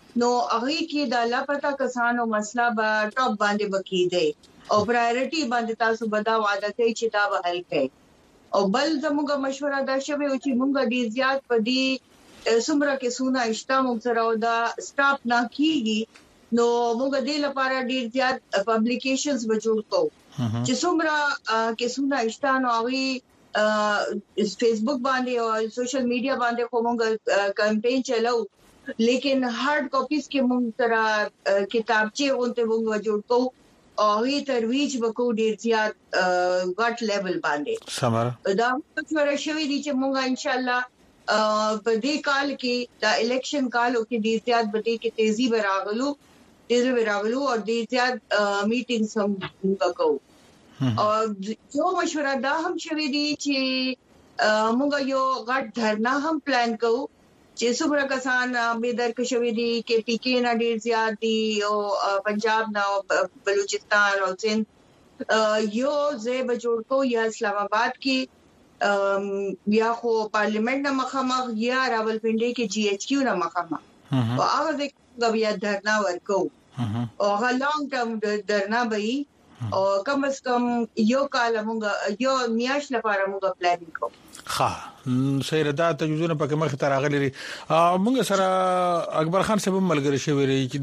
نو هغه کې د لاپتا کسانو مسله به ټاپ باندې وکیده او پرایورټي باندې تاسو به دا وعده کوي چې دا به حل کړي او بل زموږه مشوره دا شوه چې موږ ډیر زیات پدې سمره کې سونه اشتا موږ سره او دا سټاپ نه کیږي نو موږ دې لپاره ډیر زیات پبلیکیشنز به جوړ کوو چې سمره کې سونه اشتا نو هغه فیسبوک باندې او سوشل میډیا باندې کومه کمپاین چلاو لیکن هارد کاپیز کې موږ سره کتابچې اونته موږ جوړ کوو او هی ترویج وکړو ډیر زیات غټ لیول باندې سمره دا مشوره شوې دي چې موږ ان شاء الله په دې کال کې دا الیکشن کال کې ډیر زیات بده کې تیزی براغلو او ډیر زیات میټینګز هم وکړو او جو مشوره دا هم شوې دي چې موږ یو غټ دھرنا هم پلان کوو چې څومره کسان به درکښوي دي کې پی کې نه ډیر زیات دي او پنجاب نه بلوچستان او سند یو زیب جوړ کو یا اسلام آباد کې یا خو پارلیمنت نه مخامخ یا راولپنډي کې جی ایچ کیو نه مخامخ او هغه د بیا دھرنا ورکو او هغه لانګ ټرم دھرنا به او کم از کم یو کال موږ یو میاش لپاره موږ پلانینګ کوو ها سیردا تجوزونه پکې مخ ته راغلي موږ سره اکبر خان صاحب ملګری شوی ری چې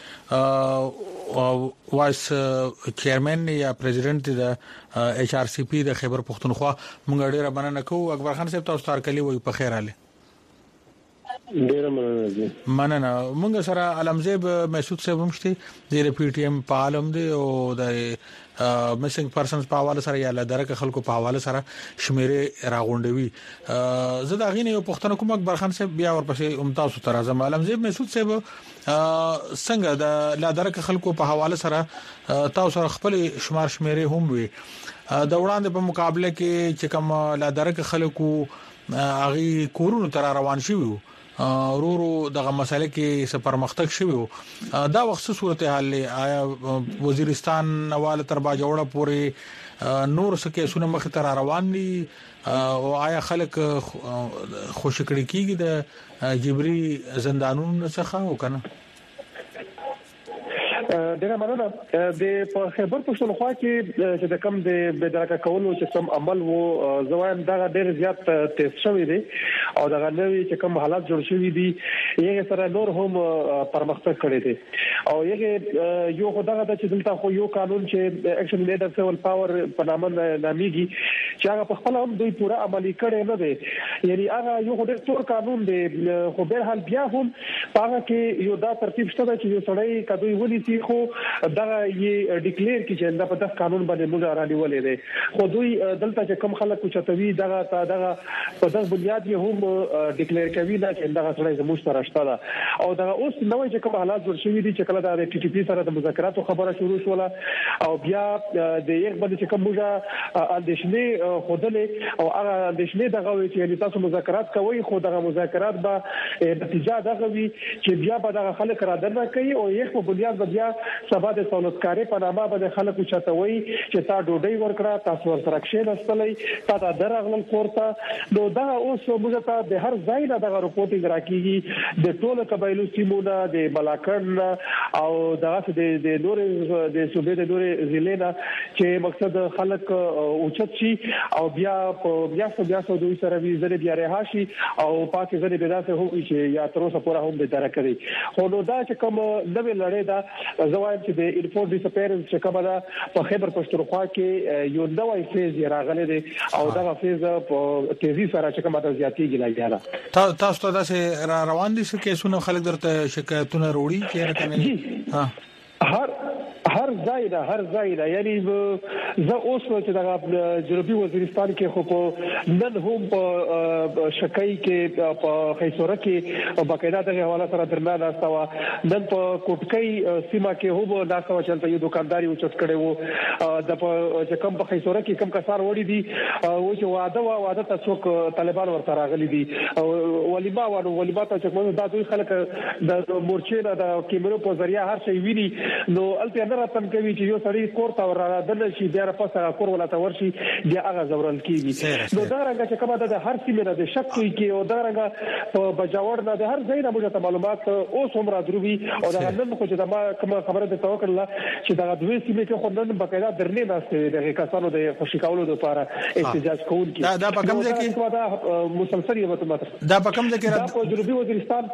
دی وایس چیرمن یا پریزیدنت د ایچ آر سی پی د خیبر پختونخوا موږ ډیره مننه کوو اکبر خان صاحب تاسو تار کلی وي په خیر اله ډیره مننه موږ سره علمزیب محسود صاحب هم شته د پی ټی ایم په عالم دی او د میسنګ پرسنز په حواله سره یا لدرک خلکو په حواله سره شمیره راغونډوي زه دا غینه یو پښتنه کوم اکبر خان صاحب بیا ورپسې امتاز تر اعظم علمزیب محسود صاحب څنګه د لدرک خلکو په حواله سره تاسو سره خپل شمیره هم وي د وړاندې په مقابله کې چې کوم لدرک خلکو اغي کورونو تر روان شي ورورو دغه مسله کې سپرمختګ شوی دا وخت صورتحال آیا وزیرستان نواله تر باجوړه پورې نور سکه سونه مخ تر روان دي او آیا خلک خوشکړی کیږي د جبري زندانونو څخه وکنه ډیره مننه د خیبر پښتونخوا کې چې د کم د بدرکه کولو چې کوم عمل وو زوایم دا ډیر زیات تیز شوی دی او دا غنوي چې کوم حالات جوړ شوی دي یې سره نور هم پرمختګ کړی دی او یې یو خدای د چې دلته خو یو قانون چې اکشن لیډر سیول پاور په نامه ناميږي چې هغه په خپل هم دوی پوره عملي کړي نه دی یعنی هغه یو خدای تور قانون دی خو به حال بیا هم هغه کې یو دا ترتیب شته چې یو سړی کدوې ولي خو دا یې ډیکلیئر کی چې دا په دغه قانون باندې موږ راډیولې دي خو دوی دلته چې کم خلک چتوي دغه په دغه بنیاد یې هم ډیکلیئر کوي دا چې دغه سره زموږ سره شته او دا اوس نوې چې کوم حالات جوړ شوي دي چې کله د ټي ټي پی سره د مذاکراتو خبره شروع شوله او بیا د یک باندې چې کوم موږ اندېشنې خودلې او هغه اندېشنې دغه وی چې تاسو مذاکرات کوي خو دغه مذاکرات به نتیجه دغه وی چې بیا به دغه خلک را درنه کوي او یک په بنیاد بیا سبا د سہولتکاري په نامه باندې خلکو چتوي چې تا ډوډۍ ورکړه تاسو ورسره کښیناستلې تا دا درغلل کوړه نو دا اوس موږ ته د هر ځای نه دغه رپورټینګ راکېږي د ټولو قبایلو سیمونه د بلاکن او دغه د نور د صوبې د نور ضلع نه چې مقصد خلک اوچت شي او بیا دوی سره ویزه بیا رهاشي او پاتې ځنې بداسه هو چې یا تر اوسه پورې هم به درکړي خو نو دا چې کوم نوې لړۍ دا زوایم چې د انفورس ډیسپیرنس چې کومه ده په خیبر پښتونخوا کې یو نوې فیز راغلی دی او دا فیز په تیزی سره چې کومه د زیاتیږي لګیاله تاسو ته دا روان دي چې څونه خلک درته شکایتونه وروړي چې ها هر ځای دا یعنی زه اوس چې د جنوبي وزیرستان کې خو په نن هم په شکای کې په خیسوره کې باقاعده د حواله سره درنه راستوا نن په کوټکۍ سیمه کې هم دا څه چلته یو دکانداري اوچت کړي وو د چې کم په خیسوره کې کم کسار وړي دي او چې واده تاسو طالبان ورته راغلي دي ولیما ته چې دا دوی خلک د مورچې د کیمرو په ذریعہ هر شي ویني نو الته نه پسند کوي چې یو سړی کور ته ورادل شي بیا پسه کور ولاته ورشي بیا هغه زورل کیږي نو دا رنګ چې کومه د هر سیمه د شک کوي کې او دا رنګ په بجاور نه د هر ځای نه موږ ته معلومات او څومره دروي او دا نن خو چې دا ما کومه خبره ده توکل چې دا دوی سیمه کې خو نن بقایدا درنې ناشته د کسانو د خوشی کولو لپاره احتجاج کوي دا په کوم ځای کې دا مسلسل یو مطلب دا په کوم ځای کې دا په جنوبي وزیرستان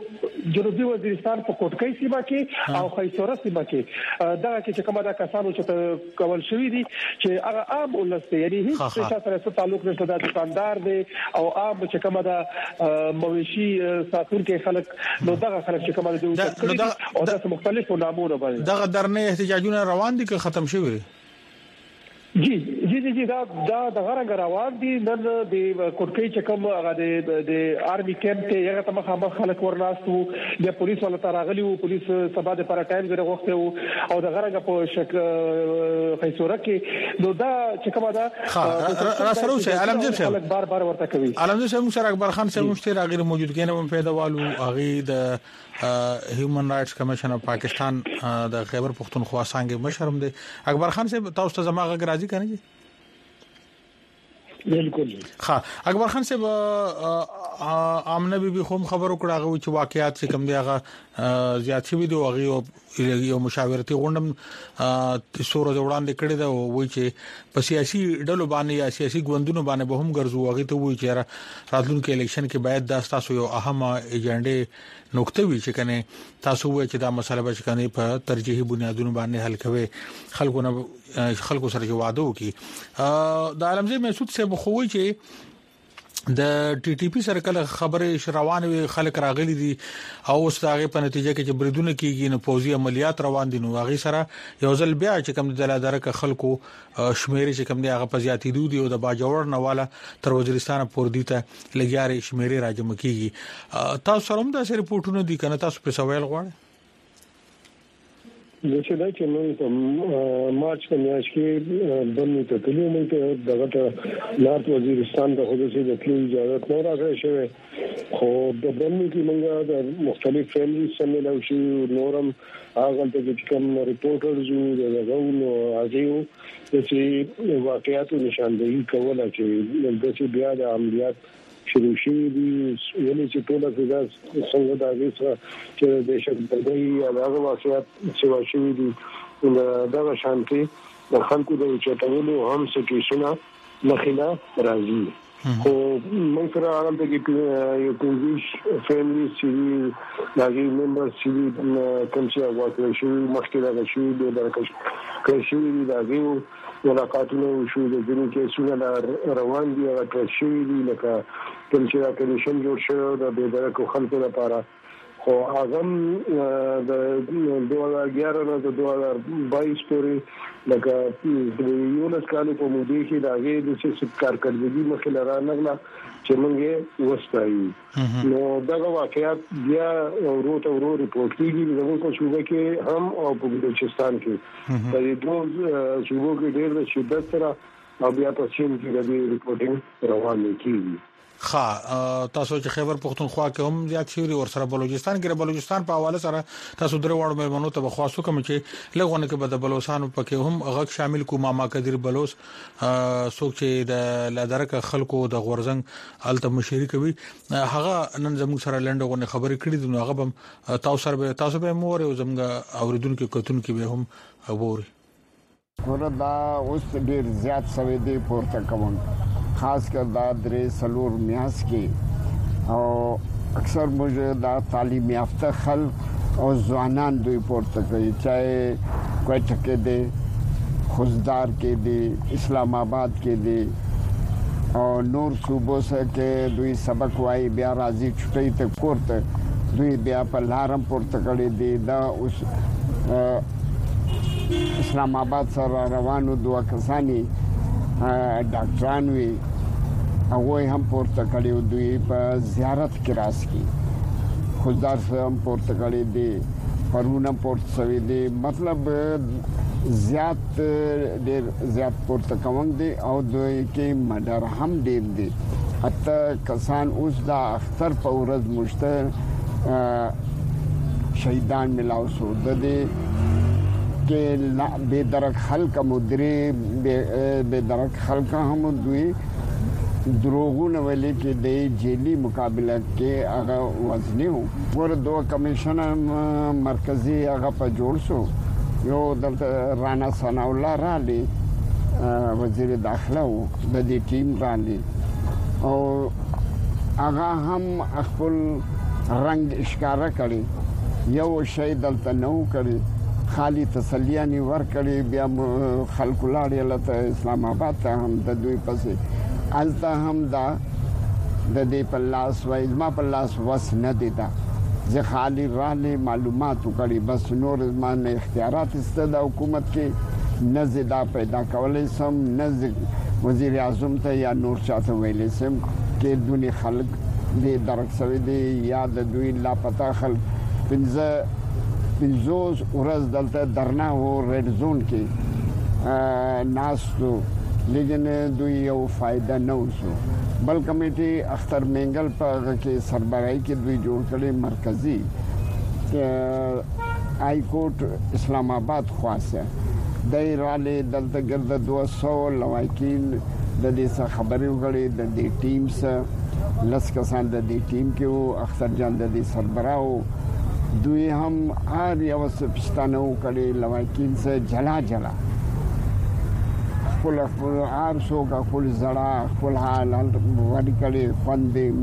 په کوټکۍ سیمه کې او خیسوره سیمه کې دا چې کومه دا کسانو چې کول شوې دي چې هغه عام ولسته یعنی هیڅ سره تعلق نشته د دکاندار دی او عام چې کومه دا مویشي ساتونکو خلک نو دا خلک چې کومه د او د مختلفو نامونو باندې دا درنه احتجاجونه روان دي که ختم شوي جی دا د غرنګ روان دي نن د کوټکۍ چې کوم هغه د آرمي کیمپ ته یو ته مخامخ خلک ورناستو د پولیس ولا تراغلی او پولیس سبا د پر ټایم زره وخت او د غرنګ په شک خیسوره کې نو دا چې کومه دا را سره وشه علمجب صاحب بار ورته کوي علمجب صاحب سره اکبر خان صاحب مشتري غیر موجود کینه په پیداوالو هغه د هیومن رائټس کمیشن اف پاکستان د خیبر پختونخوا څنګه مشرم دی اکبر خان صاحب تاسو ته زما غږ راځي کنه جی بالکل ها اکبر خان صاحب امنه بي خو خبرو کړه غو چې واقعیات څخه کم دی هغه زیات شوی دی هغه یو مشاورتي غونډم سور د وړاندې کړی دا وایي چې په سیاسي ډلو باندې یا سیاسي ګوندونو باندې به هم ګرځو هغه ته وایي چې راتلونکي الیکشن کې باید دا تاسو یو اهمه ایجنډه نقطه وی چې کنه تاسو وایي چې دا مسله به کنه په ترجیحي بنیادونو باندې حل کوي خلکو سره وعده وکي د عالمزي مسعود صاحب خو وایي چې د ټي ټي پی سره خبره روان وي خلک راغلي دي او اوس هغه په نتیجه کې چې بریدونه کیږي نو پوزي عملیات روان دي نو هغه سره یو ځل بیا چې کوم د لادرکه خلکو شمیرې چې کوم دی هغه په زیاتې دي او د باجوړ نواله تر وزیرستان پور دي ته لګیارې شمیرې راجم کیږي تاسو سره هم دا ریپورتونه دي کنه تاسو په سوال غواړئ چې دا چې نو په مارچ په میاشت کې بنو ته تلو مې دغه نارت وزیرستان د حدود د تلو اجازه نه راغلی شوی خو د بنو کې موږ د مختلف فیملی سره له شي نورم هغه د کوم ریپورټرز او دغه هغه چې واقعیت نشاندهي کوله چې د بیا د عملیات شروع شوی دي ولې چې ټول فضا څنګه د هغه چې د شکلګي یا هغه واقعیت چې شوی دي دا شانتي د خلکو د چټولو هم سټیشنه مخینه راځي خو موږ سره هغه د یو کوزیش فیملی چې داغي ممبر چې کوم چې واقع شوی مخکې دا شوی د درکښ شوی داغي ملاقاتونه شو د دې کې څنګه روان دي او ترشي دي لکه کوم چې دا کمیشن جوړ شو د بیدارکو خلکو لپاره خو هغه د 2011 نه د 2022 پورې لکه د یو لس کالو په موده کې دا غي د څه کارکړدګي مخه لرانغله چې موږ وستایو نو دا واقعیت بیا ورو ریپورت کیږي زموږ په شوبه کې هم او په بلوچستان کې د دې دوه شوبو کې ډېر د شدت سره او بیا په چین کې د ریپورتینګ روان کیږي ها تاسو چې خیبر پختونخوا کې هم زیات شي ور سره بلوچستان کې بلوچستان په حواله سره تاسو درې وړو مېلمنو ته بخواستو کوم چې لغونه کې به د بلوچستان په هم غږ شامل کو ماما قدیر بلوچ څوک چې د لادرکه خلکو د غورزنګ الته مشري کوي هغه نن زموږ سره لنډغونه خبرې کړې دي نو هغه تاسو به مور او زموږ اوریدونکو کتونکو به هم ووري وردا اوس ډیر زیات سوي دي پورته کوم خاص کر دا درې سلور میاس کې او اکثر موږ دا تعلیم یافته خلک او ځوانان دوی پورته کوي چاهے کوټه کې دي خوزدار کې دي اسلام آباد کې دي او نور صوبو سره کې دوی سبق وایي بیا راځي چټي ته کوړته دوی بیا په لارم پورته کړي دي دا اوس اسلام آباد سره روانو دوه کسانی ډاکټران وی هغه هم پورته کړي دوی په زیارت کې راس کی خدای سره هم پورته کړي دي پرونه پورته سوي دي مطلب زیات ډیر زیات پورته کوم دي او دوی کې مدار هم ډیر دي حتی کسان اوس دا اختر په ورځ مشته شهیدان ملاو شو د دې کې به درک خلک مدري به درک خلک هم دوی دروغونه ولې کې د جیلی مقابله کې هغه وزنیو ور دوه کمیشن مرکزی هغه په جوړ شو یو د رانا ثنا الله رالي وزیر داخله د دې ټیم رالي او هغه هم خپل رنگ اشاره کړي یو شی دلته نو کړي خالی تسلیانی ور کړي بیا خلکو لاړې لته اسلام آباد ته هم د دوی پسې الته هم دا د دې په لاس وای ما په لاس وس نه دیتا زه خالی رالي معلومات وکړي بس نور زمانه اختیارات استد حکومت کې نه زدا پیدا کولای سم نه وزیر اعظم ته یا نور چاته ویلې سم کې دونی خلک دې درک سوي دي یا د دوی لا پتا خلک پنځوس ورځ دلته درنا و ریډ زون کې ناستو لیکن دوی یو فائدہ نه وشو بل کمیټي اختر منګل په کې سربراهي کې دوی جوړ کړي مرکزی های کورټ اسلام آباد خاصه دای راله دلته ګرځ 200 لوایکین د دې خبرې وکړي د دې ټیم سره لس کسان د دې ټیم کې او اختر جان د دې سربراهو دوی هم هر یو څه پښتنه وکړي لوایکین سره جلا خپل عام سو کا خپل زړه خپل حال وړي کړي خوندې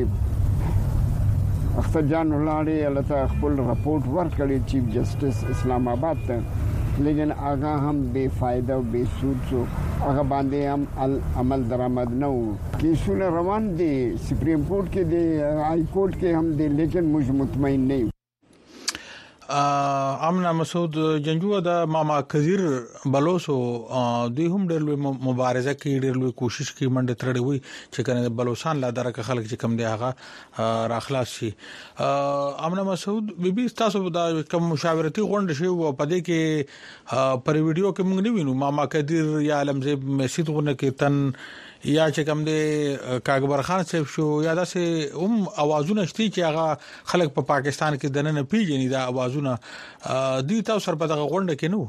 مورې اختر جان ولاړې الته خپل رپورت ورکړي چیف جسټس اسلام آباد ته لیکن هغه هم بے فائدہ او بے سود شو هغه باندې هم عمل درآمد نه وو کیسونه روان دي سپریم کورټ کې دي های کورټ کې هم دي لیکن موږ مطمئن نه یو امنا مسعود جنجو د ماما کذیر بلوسو دوی هم ډېر لوی مبارزه کوي ډېر لوی کوشش کوي منډه ترړې وي چې کنه بلوچستان لا درکه خلک چې کم دی هغه راخلاص شي امنا مسعود بیبي تاسو د کوم مشاورتي غونډه شي او په دې کې پر ویډیو کې موږ نه وینو ماما کذیر یا علمزه مسجد غونه کې تن یا چې کوم دی کاغبر خان صاحب شو یا داسې اوازونه شتي چې هغه خلک په پاکستان کې دنه پیژني دا اوازونه دوی تاسو سره په دغه غونډه کې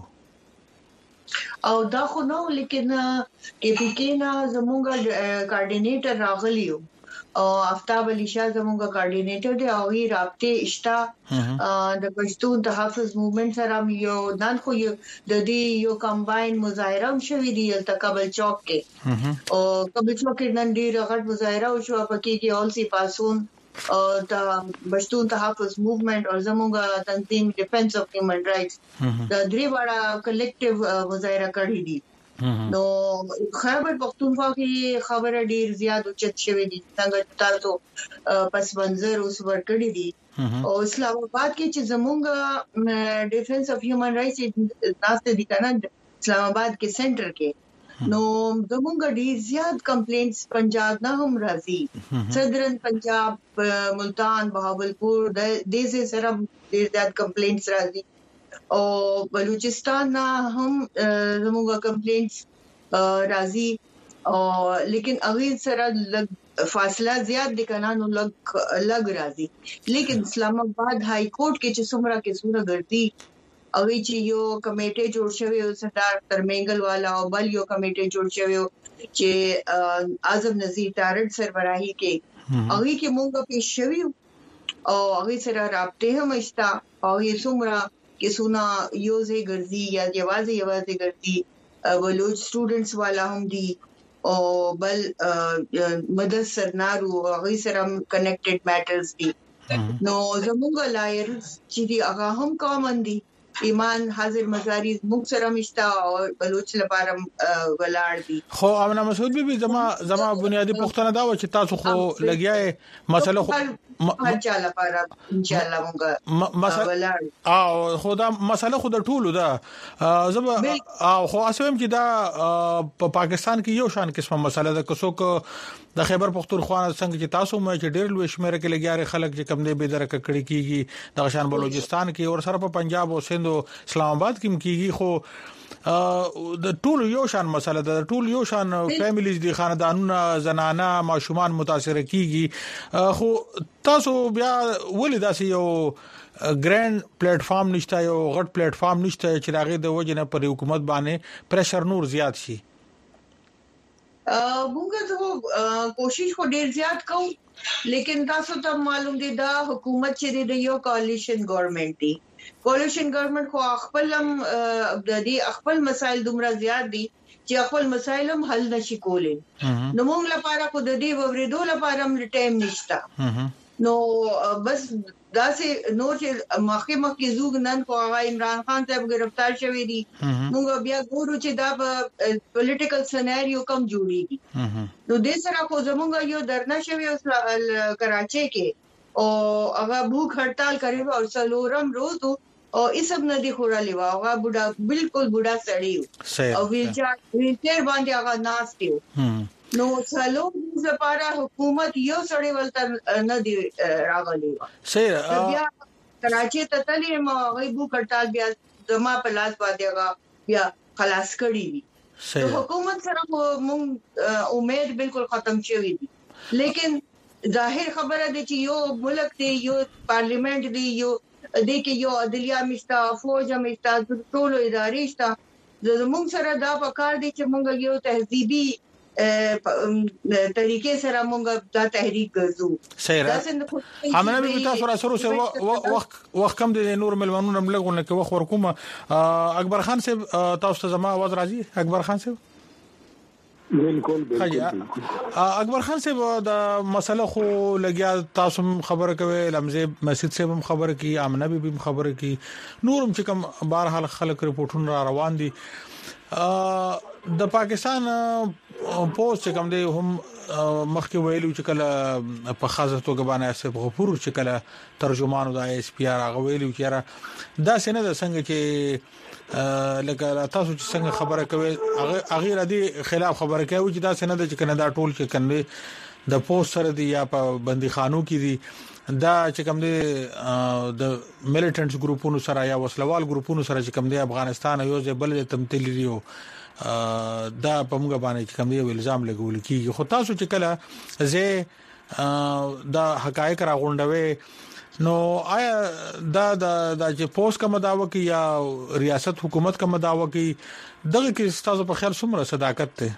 نو او دا خو نو لیکن کې پی کې نه زموږ کوارډینیټر راغلیو او افتاب علي شاه زموږ کوارډینیټر دی او یې رابطه اشتا د پښتون تحفظ موومېنټ سره یو نن خو د دې یو کمباین مظاهره هم شوې دی تل کابل چوک کې او کابل چوک کې نن ډیر غټ مظاهره وشو پکې کې اول سی پاسون او د پښتون تحفظ موومېنټ او زموږ تنظیم ډیفنس اف هیومن رائټس د درې واړه کلیکټیو مظاهره کړې دي نو خیبر پختونخوا کې خبره ډیر زیات اوچت شوې دي څنګه تاسو پس منظر اوس ورکړی دي او اسلام آباد کې چې زموږ ډیفنس اف هیومن رائټس ناشته دي کنه اسلام آباد کې سنټر کې نو زموږ ډیر زیات کمپلینټس پنجاب نه هم راځي صدرن پنجاب ملتان بهاولپور د دې سره ډیر زیات کمپلینټس راځي او بلوچستان هم زموږه کمپلینټس راځي او لیکن هغه سره فاصله زیات دي کنه نو لګ راځي لیکن اسلام آباد های کورټ کې چې څومره کې څومره ګرځي او چې یو کمیټه جوړ شوی او سردار ترمنګل والا او بل یو کمیټه جوړ شوی چې اعظم نذیر تارړ سربراهي کې هغه کې مونږ پیښ شوی او هغه سره رابطه هم اشتا او یې څومره کې سونا یوزه ګرځي یا یوازې ګرځي بلوچ سټوډنټس والا هم دي او بل مدرسه سرنارو هغه سره کنیکټډ میټرز دي نو زموږ لایرز چې هغه هم کامن دي ایمان حاضر مزاری موږ سره مشتا او بلوچ لپاره ولاړ دي خو امنا مسعود بیبي زما بنیادی پوښتنه دا و چې تاسو خو لګیاي مسله خو هر چا لپاره ان شاء الله موږ ولاړ او خدا مسله خو د ټولو ده زب او خو اسوم چې دا په پاکستان کې یو شان قسمه مسله ده کوڅو د خیبر پختونخوا څنګه چې تاسو مې چې ډېر لوي شمیره کې لګیاري خلک چې کم نه به درک کړي کیږي د شان بلوچستان کې او سره په پنجاب او سند او اسلام آباد کې کیږي خو د ټول یو شان مسله ده ټول یو شان فیملیز دي خاندانونه زنانه ماشومان متاثر کیږي خو تاسو بیا ولې داسې یو ګرانډ پلیټ فارم نشته یو غټ پلیټ فارم نشته چې راغی د وجنه پر حکومت باندې پریشر نور زیات شي موږ ته کوشش کو ډیر زیات کوو لیکن تاسو ته معلوم دي دا حکومت چې د یو کوالیشن ګورنمنت دی کوالیشن ګورنمنت خو خپلم د دې خپل مسایل دومره زیات دي چې خپل مسایل هم حل نشي کولای نو موږ لپاره خو د دې وریدو لپاره هم ټایم نشته نو بس دا سه نور چې مخکې زوګ نن کو عمران خان صاحب گرفتار شوی دي موږ بیا ګورو چې دا پولیټیکل سيناريو کم جوړیږي نو د سره خو زموږ یو درنه شوی اوس کراچي کې او هغه بھوک هړتال کوي او څلورم روز او اسب ندی خورالي وا هغه بوډا بالکل بوډا سړی او ویلچر باندې هغه ناشتیو نو څلو د لپاره حکومت یو سړی ولته نه دی راغلی صحیح بیا کراچي ته تلې ما غيبو کټال بیا زما په لاس باندې هغه بیا خلاص کړی دي صحیح حکومت سره مونږ امید بالکل ختم شوی دي لیکن ظاهر خبره ده چې یو ملک دی یو پارلیمنت دی یو د کې یو عدلیه مشتا فوج مشتا ټول ادارې شته زموږ سره دا پکار دي چې مونږ یو تهذیبي طریقې سره مونږ دا تحریک ګرځو صحیح همنه به تاسو سره وخت کم دي نور ملمنون ملګونه کې وخت ورکوم اکبر خان صاحب تاسو ته زما आवाज راځي اکبر خان صاحب بالکل اکبر خان صاحب دا مسله خو لګیا تاسو خبره کوي لمزه مسجد صاحب هم خبره کی امنه به خبره کی نورم چې کوم بهر حال خلک رپورټونه را روان دي د پاکستان پوسټ کوم دی هم مخکې ویلو چې کله په خاصه توګه باندې اسف غفور چې کله ترجمان د اس پی ار هغه ویلو چې دا سینه د څنګه چې لکه تاسو چې څنګه خبره کوي هغه ردی خلاف خبره کوي چې دا سینه د چې کنه دا ټول چې کنه د پوسټ سره دی یا په بنديخانو کې دي دا چې کوم دی د میلیټنټس ګروپونو سره یا وسلوال ګروپونو سره چې کوم دی افغانستان یو ځای بل تمثيل لري دا په موږ باندې کوم دی الزام لګول کیږي خو تاسو چې کله زه دا حقایق را غونډوي نو آیا دا چې پوسټ کوم داوا کوي یا ریاست حکومت کوم داوا کوي دغه کې تاسو په خیال څومره صداقت ته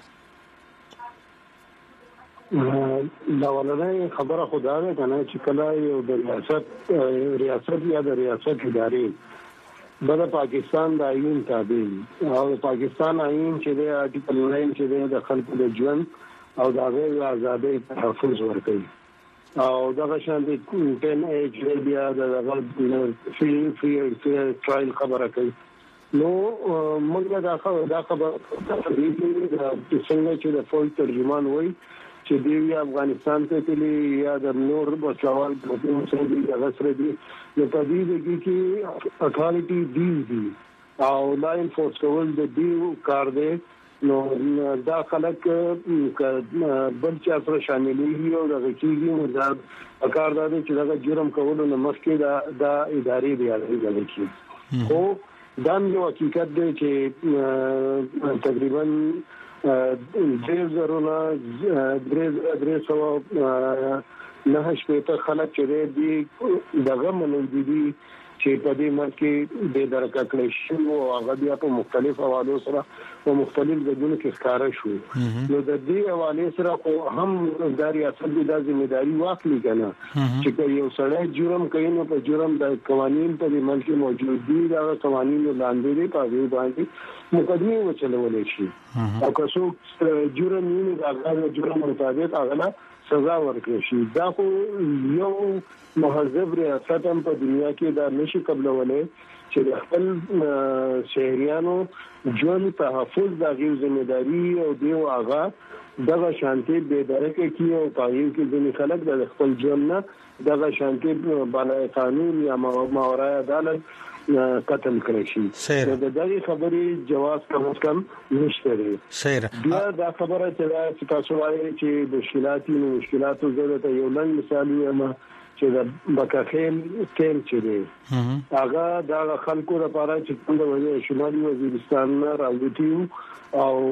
دا ولنه خبره خدای کنه چې کله یو د ریاست یا د ریاست ادارې بل پاکستان د آئین تابع او پاکستان آئین چې د آرټیکل 9 چې د خلکو د ژوند او د آزادۍ تحفظ ورکوي او دغه شان د 10 ایج بیا د فری ټرایل خبره کوي نو موږ دا خبره د څنګه چې د فوج ترجمان وای چې دی افغانستان ته تللی یا د نور بچاوال په څیر دی غسر دی نو په دې کې اتھارټي دی او لا انفورس کول د دیو کار دی نو دا خلک بل چا سره شاملې او د کیږي نو دا کار دی چې دا جرم کول نو مخکې دا ادارې دی راځي خو دا یو حقیقت دی چې تقریبا ډېر زرونه درې سو نه شپته خلک چې دي دغه منل دي چې په دې مرکه د درکه کړی شو او هغه بیا په مختلف حوالو سره په مختلف ځایونو کې ښکارا شو نو د دې حواله سره خو هم د ریاست د ځمېداري واخلي کنه چې یو سړی جرم کوي نو په جرم د قوانين په دې ملک موجود دي دا قوانين لاندې دي په دې باندې مقدمه وچلولې شي او که څوک جرم نه دا جرم مطابق هغه سزا ورکړي شي دا خو یو مهذب ریاست هم په دنیا کې دا نشي قبلولې چې خپل شهريانو ژوند تحفظ د غیر ذمہداري او دیو آغا دغه شانتي به درکه کې او پایو کې ځینې خلک د خپل ژوند نه دغه شانتي بالای قانون یا ماورای عدالت قتل کړی شي د دغه خبرې جواز کم نشته لري بیا دا خبره چې تاسو وایي چې مشکلاتو زړه یو لنډ مثال یم چې د بکاخیل تل چې دی هغه د خلکو لپاره چې د شمالي وزیرستان راوځي او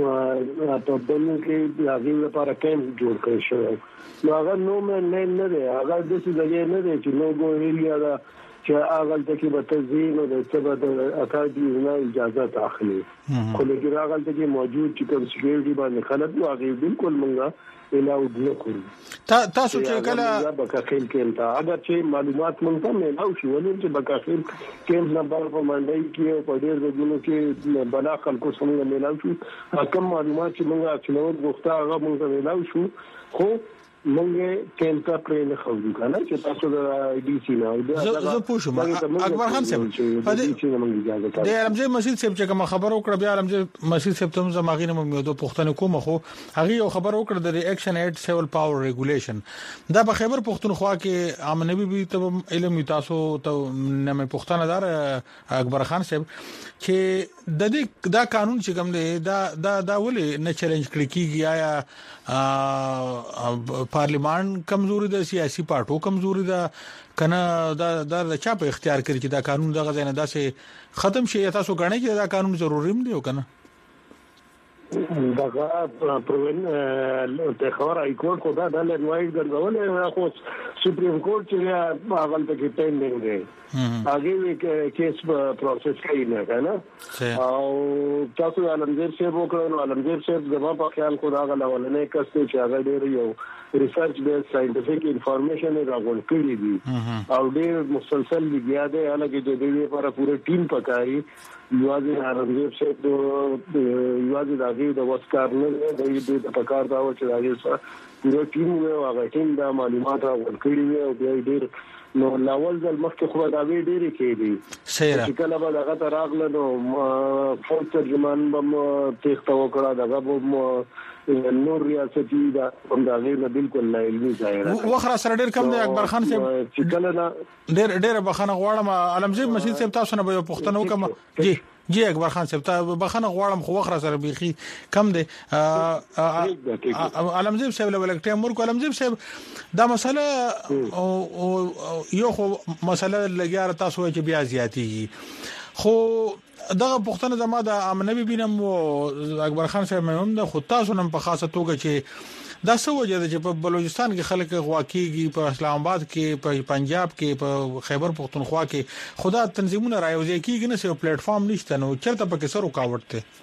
په دنیا کې د هغه لپاره کیمپ جوړ کړی شو نو هغه نو مې نه دی هغه د څه ځای نه دی چې نو ګو ایریا دا چې هغه ته به تزین او د څه د اکاډي نه اجازه اخلي خو لکه هغه ته موجود چې کوم سکیورټي باندې خلک نو هغه بالکل مونږه الاود نه کوي تاسو چې کله بکاخیل کې تا اگر چې معلومات مونږ ته نه شي ولې چې بکاخیل کې نمبر په منډي کې په ډېر ځایونو کې بنا خلکو څنګه ملاو شو کوم معلومات چې مونږه اچلول غوښته هغه مونږ ملاو شو خو مونږه کینټا پرې نه خو کنه چې تاسو د ډي سي نه زه پوښوم اکبر خان صاحب په دې د علمجه مسجد صاحب چې کوم خبر وکړه بیا علمجه مسجد صاحب ته زماغینه مې دوه پښتنه کوم خو هغه یو خبر وکړه د ریاکشن ایت سیول پاور ریګولیشن دا په خیبر پښتونخوا کې عام نبی به ته علم تاسو ته نه پښتنه دار اکبر خان صاحب چې د دې دا قانون چې کوم دی دا ولې نه چیلنج کړی کیږي آیا پارلیمان کمزوري ده سیاسي پارټو کمزوري ده کنه دا چا په اختیار کړی چې دا قانون دغه ځای نه داسې ختم شي تاسو غواړئ چې دا قانون ضروري دی او کنه دغه پروین ته خبر ای کورټ کو دا د لوایډ ګرځولې خو سپریم کورټ چې هغه ته کې پینډینګ دی هغه کیس پروسس کوي نه کنه او تاسو علمگیر صاحب وکړو علمگیر صاحب زما په خیال کو دا غلونه کس چې هغه ډیر یو ریسرچ بیس ساينټیفیک انفارمیشن راغون کړی دي او ډیر مسلسل لګیا دی هغه د دې لپاره پوره ټیم پکاري یوازې علمگیر صاحب یوازې د وسکار نه د پکار دا و چې هغه سره پوره ټیم و هغه ټیم دا معلومات راغون کړی او بیا ډیر نو لاول ځل مخکې خو دا وی ډېری کېدی چې کله به دغه ته راغله نو فوج ترجمان به تېښته وکړه دغه به نور ریاستي دا هم دا غیر بالکل لا علمي ځای وخره سره ډېر کم دی اکبر خان صاحب چې کله نه ډېر بخښنه غواړم علمزی مسجد صاحب تاسو نه به پښتنه وکم جی اکبر خان صاحب ته بخښنه غواړم خو وخره سره بيخي کم دی علمزی صاحب له ولکټه امر کو علمزی صاحب دا مسله یو خو مسله لګیاره تاسو چې بیا زیاتیږي خو دغه پښتنه زما د امنبي بینم او اکبر خان صاحب هم د خو تاسو نن په خاصه توګه چې دا څه وجه ده چې په بلوچستان کې خلک غواکیږي په اسلام آباد کې په پنجاب کې په خیبر پختونخوا کې خدا تنظیمونه رايوځي کېږي نه سه پلیټ فارم نشته نو چرته پکې سره رکاوټ ته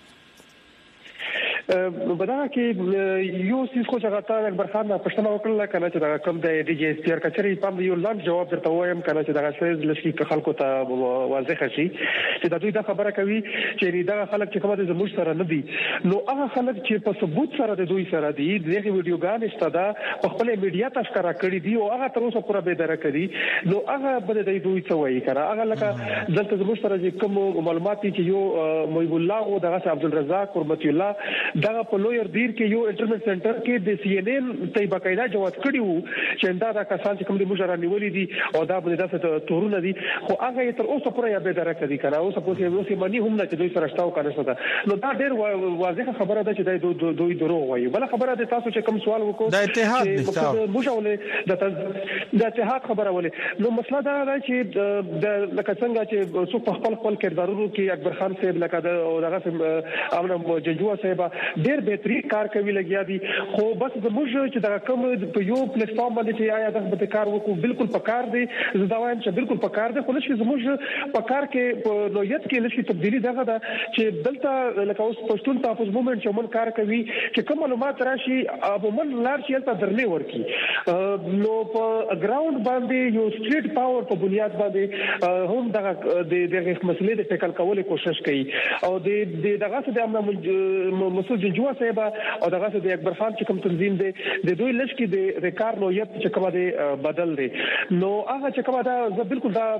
بداګه کې یو څه خو څنګه تا اکبر خان پښتنه وکړه کنه چې دا کوم د ډي جی اس پی ار کچري په یو لاندې جواب درته وایم کنه چې دا څه لشي خلکو ته واضح شي چې دا دوی دا خبره کوي چې دا خلک چې کومه زموږ سره نه دي نو هغه خلک چې په ثبوت سره د دوی سره دي دغه ویډیوګان استدا په خپل میډیا تشکر کړی دي او هغه تر اوسه پوره به درک کړي نو هغه بده دوی څه وایي کنه هغه لکه دلته زموږ سره چې کوم معلومات چې یو محب الله او دغه عبدالرزاق قربت الله دا په لویر دیر کې یو انټرنیټ سنټر کې د سی ان ان ته باقاعده جواب کړیو چې دا کسان چې کوم د مجرا نیولې دي او دا به داسې تورونه دي خو هغه تر اوسه پورې یا به درک دي کنه اوسه پوهې اوسه مانی هم نه چې دوی سره شتاو کنه څه نو دا ډېر واضح خبره ده چې دوی دروغ وایي بل خبره ده تاسو چې کوم سوال وکړو د اتحاد نشته مجاوله د اتحاد خبره ولې نو مسله دا ده چې د لکه څنګه چې څوک په خپل کردارونو کې اکبر خان صاحب لکه دغه امنه جنجوا صاحب ډېر بهتري کار کوي لګیا دي خو بس زموږ چې دا کوم په یو پلیټ فارم باندې چې آیا د کار وکړو بالکل پکار دي زه دا وایم چې بالکل پکار دي خو چې زموږ پکار کې په نوعیت کې لشي تبدیلی دغه دا چې دلته لکه اوس پښتون تحفظ موومېنټ چې من کار کوي چې کوم معلومات راشي عموما لار شي ته درنه ورکی نو په ګراوند باندې یو سټریټ پاور په بنیاد باندې هم دغه مسلې د ټکل کولو کوشش کوي او د دغه د مسعود جوا صاحب او دغه د اکبر خان چې کوم تنظیم دی د دوی لشکې د ریکار نوعیت چې کومه دی بدل دی نو هغه چې کومه دا زه بالکل دا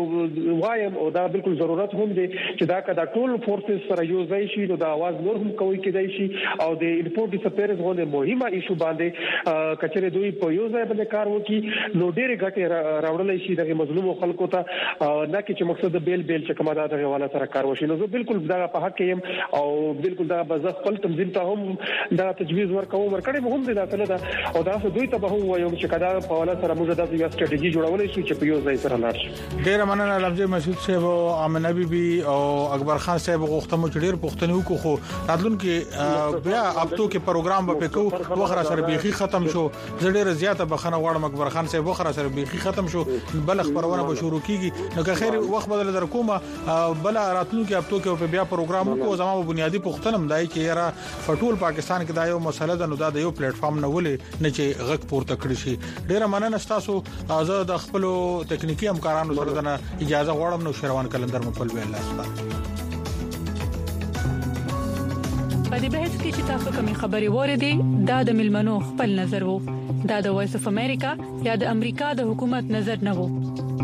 وایم او دا بالکل ضرورت هم دی چې دا کدا ټول فورسز سره یو ځای شي نو دا आवाज نور هم کوي کېدای شي او د انپورټ ډیسپیرنس غوډه مهمه ایشو باندې کچره دوی په یو ځای باندې کار وکړي نو ډېر غټه راوړل شي دغه مظلوم خلکو ته نه کې چې مقصد بیل چې کومه دا دغه والا سره کار وشي نو زه بالکل دا په حق یم او بالکل دا بز خپل تنظیم ته هم دا تجویز ورکړي به هم دا څه نه ده او دا څه دوی ته به هم وایو چې کدا په والا سره موږ د یو ستراتیژي جوړولای شو چې په یو ځای سره لاړ شي. ډیر مننه لمجه مسعود صاحب او امنه بیبي او اکبر خان صاحب غوښتمو چې ډیر پښتني وکړو خو راتلونکي بیا اپتو کې پروګرام به پکو وخره سره بيخي ختم شو. زړه زیاته بخنه غواړم اکبر خان صاحب وخره سره بيخي ختم شو بل خبرونه به شروع کیږي نو که خیر وخت بدل در کومه بل راتلونکي اپتو کې په بیا پروګرام کو زموږ بنیادی پښتنم دای چې یاره فټول پاکستان کې دا یو مسله ده نو دا د یو پلیټ فارم نه ولې نه چې غږ پورته کړی شي. ډیر مننه تاسو زه د خپل تکنیکی همکارانو سره د اجازه غواړم نو شروان کلندر مپل وی الله سبحانه په دې بحث کې چې تاسو کومې خبري وریدي دا د ملمنو خپل نظر وو دا د وایس اف امریکا یا د امریکا د حکومت نظر نه وو.